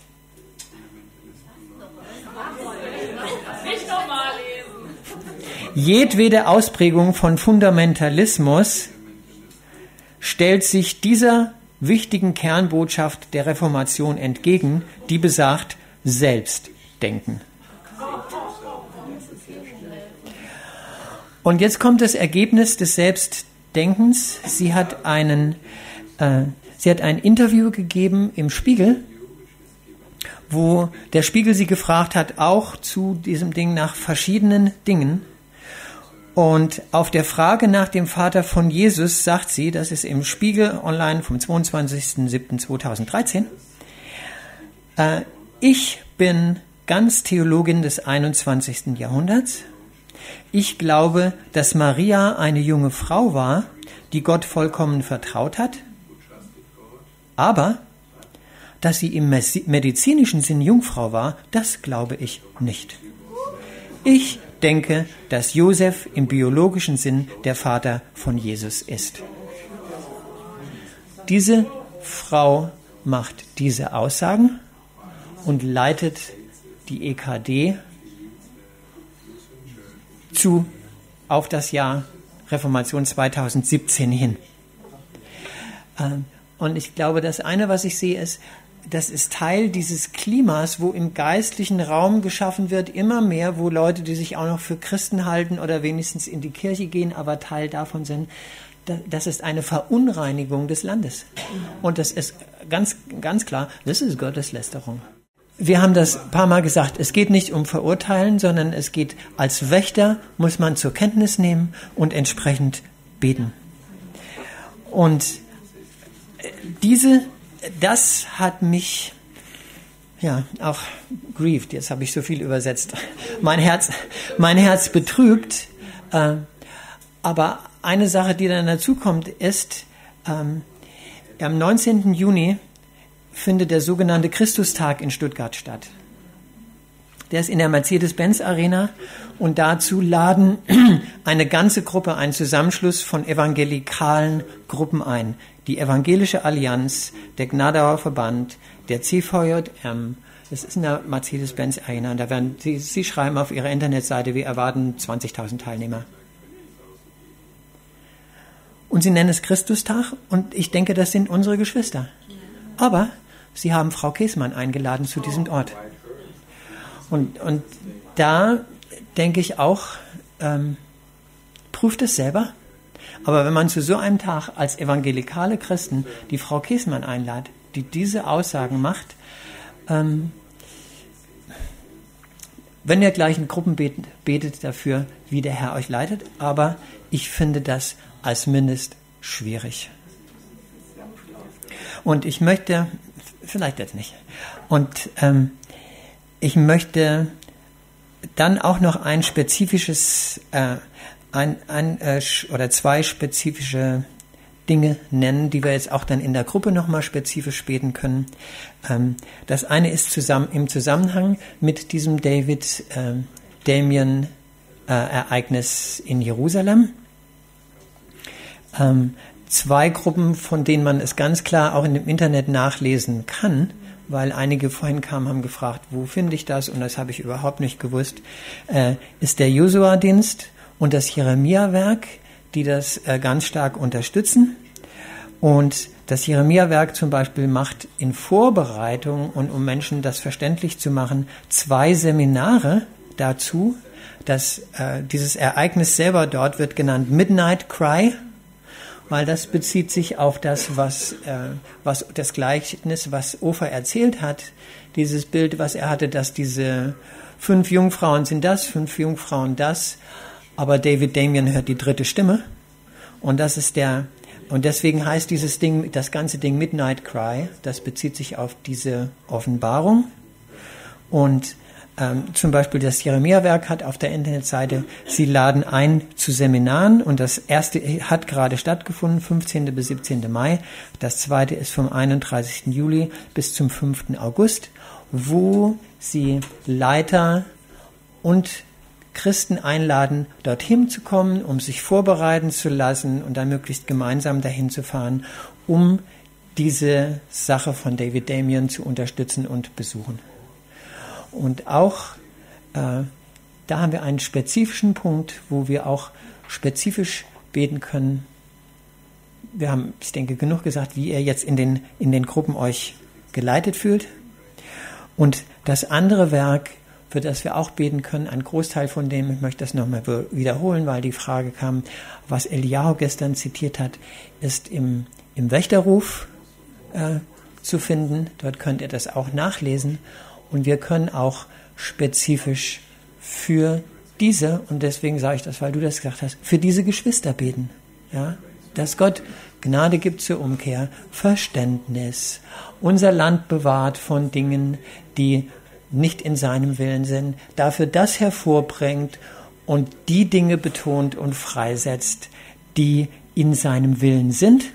Jedwede Ausprägung von Fundamentalismus stellt sich dieser wichtigen Kernbotschaft der Reformation entgegen, die besagt: Selbstdenken. Und jetzt kommt das Ergebnis des Selbstdenkens. Sie hat einen, äh, sie hat ein Interview gegeben im Spiegel, wo der Spiegel sie gefragt hat, auch zu diesem Ding, nach verschiedenen Dingen. Und auf der Frage nach dem Vater von Jesus sagt sie, das ist im Spiegel online vom zweiundzwanzigsten siebten zweitausenddreizehn, äh, ich bin ganz Theologin des einundzwanzigsten Jahrhunderts. Ich glaube, dass Maria eine junge Frau war, die Gott vollkommen vertraut hat, aber dass sie im medizinischen Sinn Jungfrau war, das glaube ich nicht. Ich denke, dass Josef im biologischen Sinn der Vater von Jesus ist. Diese Frau macht diese Aussagen und leitet die E K D zu auf das Jahr Reformation zweitausendsiebzehn hin. Und ich glaube, das eine, was ich sehe, ist, das ist Teil dieses Klimas, wo im geistlichen Raum geschaffen wird, immer mehr, wo Leute, die sich auch noch für Christen halten oder wenigstens in die Kirche gehen, aber Teil davon sind, das ist eine Verunreinigung des Landes. Und das ist ganz, ganz klar, das ist Gotteslästerung. Wir haben das ein paar Mal gesagt, es geht nicht um Verurteilen, sondern es geht, als Wächter muss man zur Kenntnis nehmen und entsprechend beten. Und diese, das hat mich, ja, auch grieved, jetzt habe ich so viel übersetzt, mein Herz, mein Herz betrübt. Äh, aber eine Sache, die dann dazu kommt, ist, ähm, am neunzehnten Juni findet der sogenannte Christustag in Stuttgart statt. Der ist in der Mercedes-Benz-Arena und dazu laden eine ganze Gruppe, einen Zusammenschluss von evangelikalen Gruppen ein. Die Evangelische Allianz, der Gnadauer Verband, der C V J M, das ist in der Mercedes-Benz-Arena. Da werden, sie, sie schreiben auf ihrer Internetseite, wir erwarten zwanzigtausend Teilnehmer. Und sie nennen es Christustag und ich denke, das sind unsere Geschwister. Aber sie haben Frau Käßmann eingeladen zu diesem Ort. Und, und da denke ich auch, ähm, prüft es selber. Aber wenn man zu so einem Tag als evangelikale Christen die Frau Käßmann einlädt, die diese Aussagen macht. Ähm, wenn ihr gleich in Gruppen betet, betet dafür, wie der Herr euch leitet, aber ich finde das als Mindest schwierig. Und ich möchte, vielleicht jetzt nicht, und ähm, ich möchte dann auch noch ein spezifisches, äh, ein, ein äh, oder zwei spezifische Dinge nennen, die wir jetzt auch dann in der Gruppe nochmal spezifisch beten können. Ähm, das eine ist zusammen, im Zusammenhang mit diesem David äh, Damien äh, Ereignis in Jerusalem. Ähm, zwei Gruppen, von denen man es ganz klar auch in dem Internet nachlesen kann, weil einige vorhin kamen, haben gefragt, wo finde ich das? Und das habe ich überhaupt nicht gewusst, äh, ist der Josua-Dienst und das Jeremia-Werk, die das äh, ganz stark unterstützen. Und das Jeremia-Werk zum Beispiel macht in Vorbereitung und um Menschen das verständlich zu machen, zwei Seminare dazu. Dass, äh, dieses Ereignis selber dort wird genannt Midnight Cry, weil das bezieht sich auf das, was, äh, was das Gleichnis, was Ofer erzählt hat. Dieses Bild, was er hatte, dass diese fünf Jungfrauen sind das, fünf Jungfrauen das. Aber David Damien hört die dritte Stimme. Und das ist der, und deswegen heißt dieses Ding, das ganze Ding Midnight Cry, das bezieht sich auf diese Offenbarung. Und ähm, zum Beispiel das Jeremia-Werk hat auf der Internetseite, sie laden ein zu Seminaren und das erste hat gerade stattgefunden, fünfzehnten bis siebzehnten Mai. Das zweite ist vom einunddreißigsten Juli bis zum fünften August, wo sie Leiter und Christen einladen, dorthin zu kommen, um sich vorbereiten zu lassen und dann möglichst gemeinsam dahin zu fahren, um diese Sache von David Damien zu unterstützen und besuchen. Und auch äh, da haben wir einen spezifischen Punkt, wo wir auch spezifisch beten können. Wir haben, ich denke, genug gesagt, wie ihr jetzt in den, in den Gruppen euch geleitet fühlt. Und das andere Werk, für das wir auch beten können, ein Großteil von dem, ich möchte das nochmal wiederholen, weil die Frage kam, was Eliyahu gestern zitiert hat, ist im, im Wächterruf äh, zu finden. Dort könnt ihr das auch nachlesen. Und wir können auch spezifisch für diese, und deswegen sage ich das, weil du das gesagt hast, für diese Geschwister beten. Ja? Dass Gott Gnade gibt zur Umkehr, Verständnis, unser Land bewahrt von Dingen, die nicht in seinem Willen sind, dafür das hervorbringt und die Dinge betont und freisetzt, die in seinem Willen sind.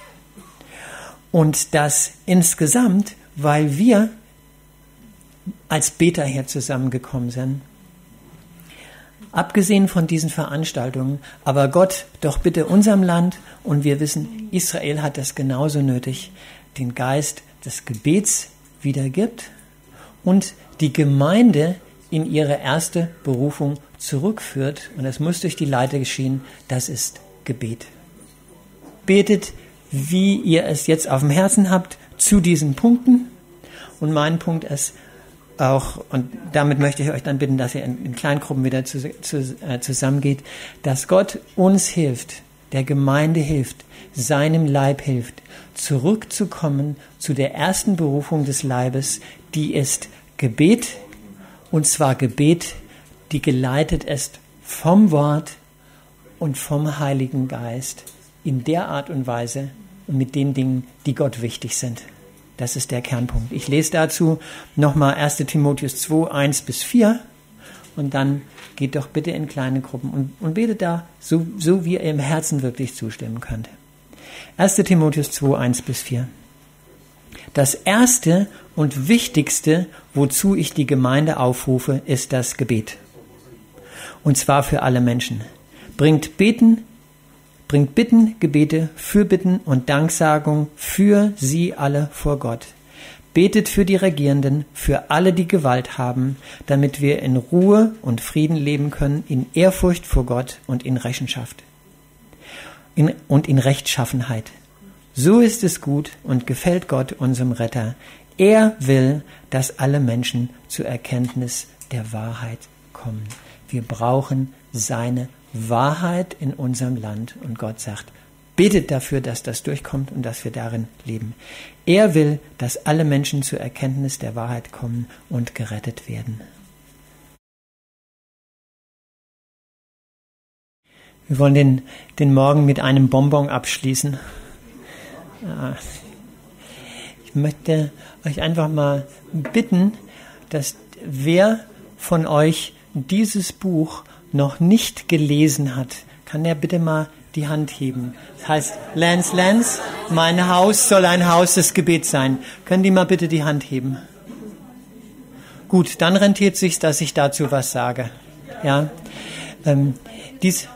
Und das insgesamt, weil wir als Beter hier zusammengekommen sind. Abgesehen von diesen Veranstaltungen, aber Gott doch bitte unserem Land, und wir wissen, Israel hat das genauso nötig, den Geist des Gebets wiedergibt und die Gemeinde in ihre erste Berufung zurückführt. Und das muss durch die Leiter geschehen, das ist Gebet. Betet, wie ihr es jetzt auf dem Herzen habt, zu diesen Punkten. Und mein Punkt ist auch, und damit möchte ich euch dann bitten, dass ihr in, in Kleingruppen wieder zu, zu, äh, zusammengeht, dass Gott uns hilft, der Gemeinde hilft, seinem Leib hilft, zurückzukommen zu der ersten Berufung des Leibes, die ist Gebet, und zwar Gebet, die geleitet ist vom Wort und vom Heiligen Geist in der Art und Weise und mit den Dingen, die Gott wichtig sind. Das ist der Kernpunkt. Ich lese dazu nochmal erster Timotheus zwei, eins bis vier und dann geht doch bitte in kleine Gruppen und, und betet da, so, so wie ihr im Herzen wirklich zustimmen könnt. erster Timotheus zwei, eins bis vier. Das erste und wichtigste, wozu ich die Gemeinde aufrufe, ist das Gebet. Und zwar für alle Menschen. Bringt Beten, bringt Bitten, Gebete, Fürbitten und Danksagung für sie alle vor Gott. Betet für die Regierenden, für alle, die Gewalt haben, damit wir in Ruhe und Frieden leben können, in Ehrfurcht vor Gott und in Rechenschaft in, und in Rechtschaffenheit. So ist es gut und gefällt Gott, unserem Retter. Er will, dass alle Menschen zur Erkenntnis der Wahrheit kommen. Wir brauchen seine Wahrheit in unserem Land. Und Gott sagt, betet dafür, dass das durchkommt und dass wir darin leben. Er will, dass alle Menschen zur Erkenntnis der Wahrheit kommen und gerettet werden. Wir wollen den, den Morgen mit einem Bonbon abschließen. Ich möchte euch einfach mal bitten, dass wer von euch dieses Buch noch nicht gelesen hat, kann der bitte mal die Hand heben. Das heißt, Lance, Lance, mein Haus soll ein Haus des Gebets sein. Können die mal bitte die Hand heben? Gut, dann rentiert sich's, dass ich dazu was sage. Ja, ähm, dies,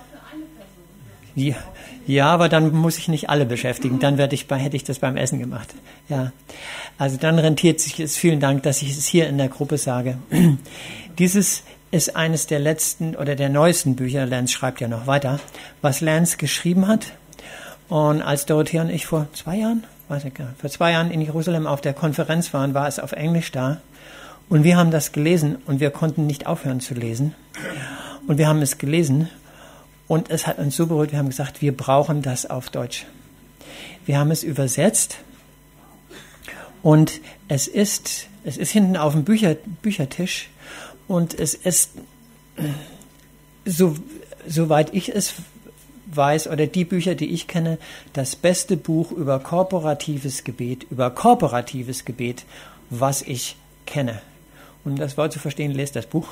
ja, ja, aber dann muss ich nicht alle beschäftigen. Dann werde ich bei, hätte ich das beim Essen gemacht. Ja, also dann rentiert sich es. Vielen Dank, dass ich es hier in der Gruppe sage. Dieses ist eines der letzten oder der neuesten Bücher, Lance schreibt ja noch weiter, was Lance geschrieben hat. Und als Dorothea und ich vor zwei Jahren, weiß ich gar nicht, vor zwei Jahren in Jerusalem auf der Konferenz waren, war es auf Englisch da. Und wir haben das gelesen und wir konnten nicht aufhören zu lesen. Und wir haben es gelesen und es hat uns so berührt, wir haben gesagt, wir brauchen das auf Deutsch. Wir haben es übersetzt und es ist, es ist hinten auf dem Bücher, Büchertisch. Und es ist, so, soweit ich es weiß, oder die Bücher, die ich kenne, das beste Buch über korporatives Gebet, über kooperatives Gebet, was ich kenne. Um das Wort zu verstehen, lest das Buch.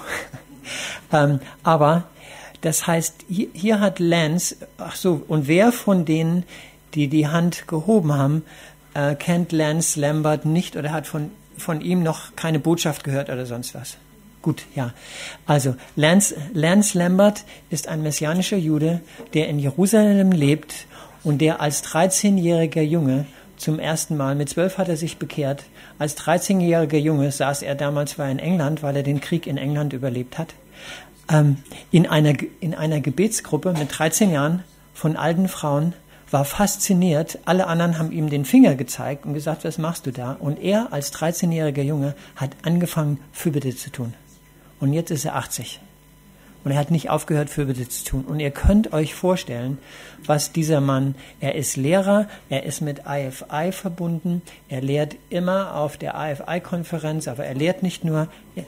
ähm, aber das heißt, hier, hier hat Lance, ach so, und wer von denen, die die Hand gehoben haben, äh, kennt Lance Lambert nicht oder hat von, von ihm noch keine Botschaft gehört oder sonst was? Gut, ja. Also Lance, Lance Lambert ist ein messianischer Jude, der in Jerusalem lebt und der als dreizehnjähriger Junge zum ersten Mal, mit zwölf hat er sich bekehrt, als dreizehnjähriger Junge saß er damals, war in England, weil er den Krieg in England überlebt hat, ähm, in einer, in einer Gebetsgruppe mit dreizehn Jahren von alten Frauen, war fasziniert, alle anderen haben ihm den Finger gezeigt und gesagt, was machst du da? Und er als dreizehnjähriger Junge hat angefangen, Fürbitte zu tun. Und jetzt ist er achtzig. Und er hat nicht aufgehört, Fürbitte zu tun. Und ihr könnt euch vorstellen, was dieser Mann, er ist Lehrer, er ist mit I F I verbunden, er lehrt immer auf der I F I-Konferenz, aber er lehrt nicht nur, er,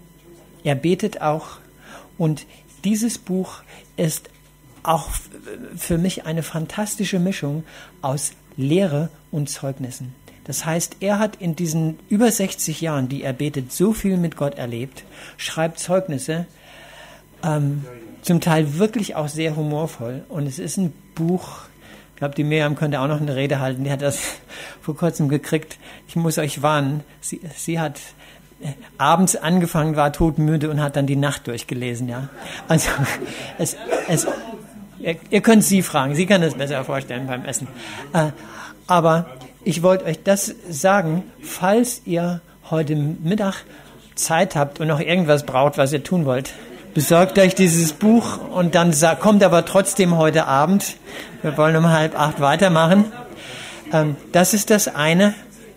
er betet auch. Und dieses Buch ist auch für mich eine fantastische Mischung aus Lehre und Zeugnissen. Das heißt, er hat in diesen über sechzig Jahren, die er betet, so viel mit Gott erlebt, schreibt Zeugnisse, ähm, zum Teil wirklich auch sehr humorvoll. Und es ist ein Buch, ich glaube, die Miriam könnte auch noch eine Rede halten, die hat das vor kurzem gekriegt. Ich muss euch warnen, sie, sie hat äh, abends angefangen, war todmüde und hat dann die Nacht durchgelesen. Ja, also es, es, ihr, ihr könnt sie fragen, sie kann das besser vorstellen beim Essen. Äh, aber ich wollte euch das sagen, falls ihr heute Mittag Zeit habt und noch irgendwas braucht, was ihr tun wollt, besorgt euch dieses Buch und dann kommt aber trotzdem heute Abend. Wir wollen um halb acht weitermachen. Ähm, das ist das eine.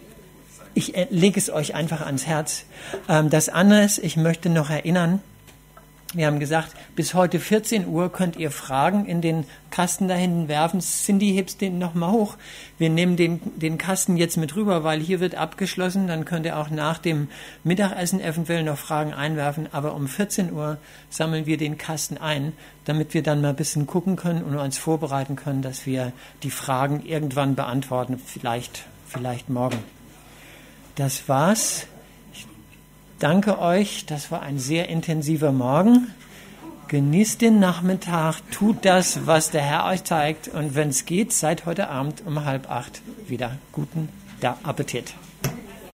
Ich lege es euch einfach ans Herz. Ähm, das andere ist, ich möchte noch erinnern, wir haben gesagt, bis heute vierzehn Uhr könnt ihr Fragen in den Kasten da hinten werfen. Cindy, hebst den nochmal hoch. Wir nehmen den, den Kasten jetzt mit rüber, weil hier wird abgeschlossen. Dann könnt ihr auch nach dem Mittagessen eventuell noch Fragen einwerfen. Aber um vierzehn Uhr sammeln wir den Kasten ein, damit wir dann mal ein bisschen gucken können und uns vorbereiten können, dass wir die Fragen irgendwann beantworten. Vielleicht, vielleicht morgen. Das war's. Danke euch, das war ein sehr intensiver Morgen. Genießt den Nachmittag, tut das, was der Herr euch zeigt und wenn es geht, seid heute Abend um halb acht wieder. Guten Appetit.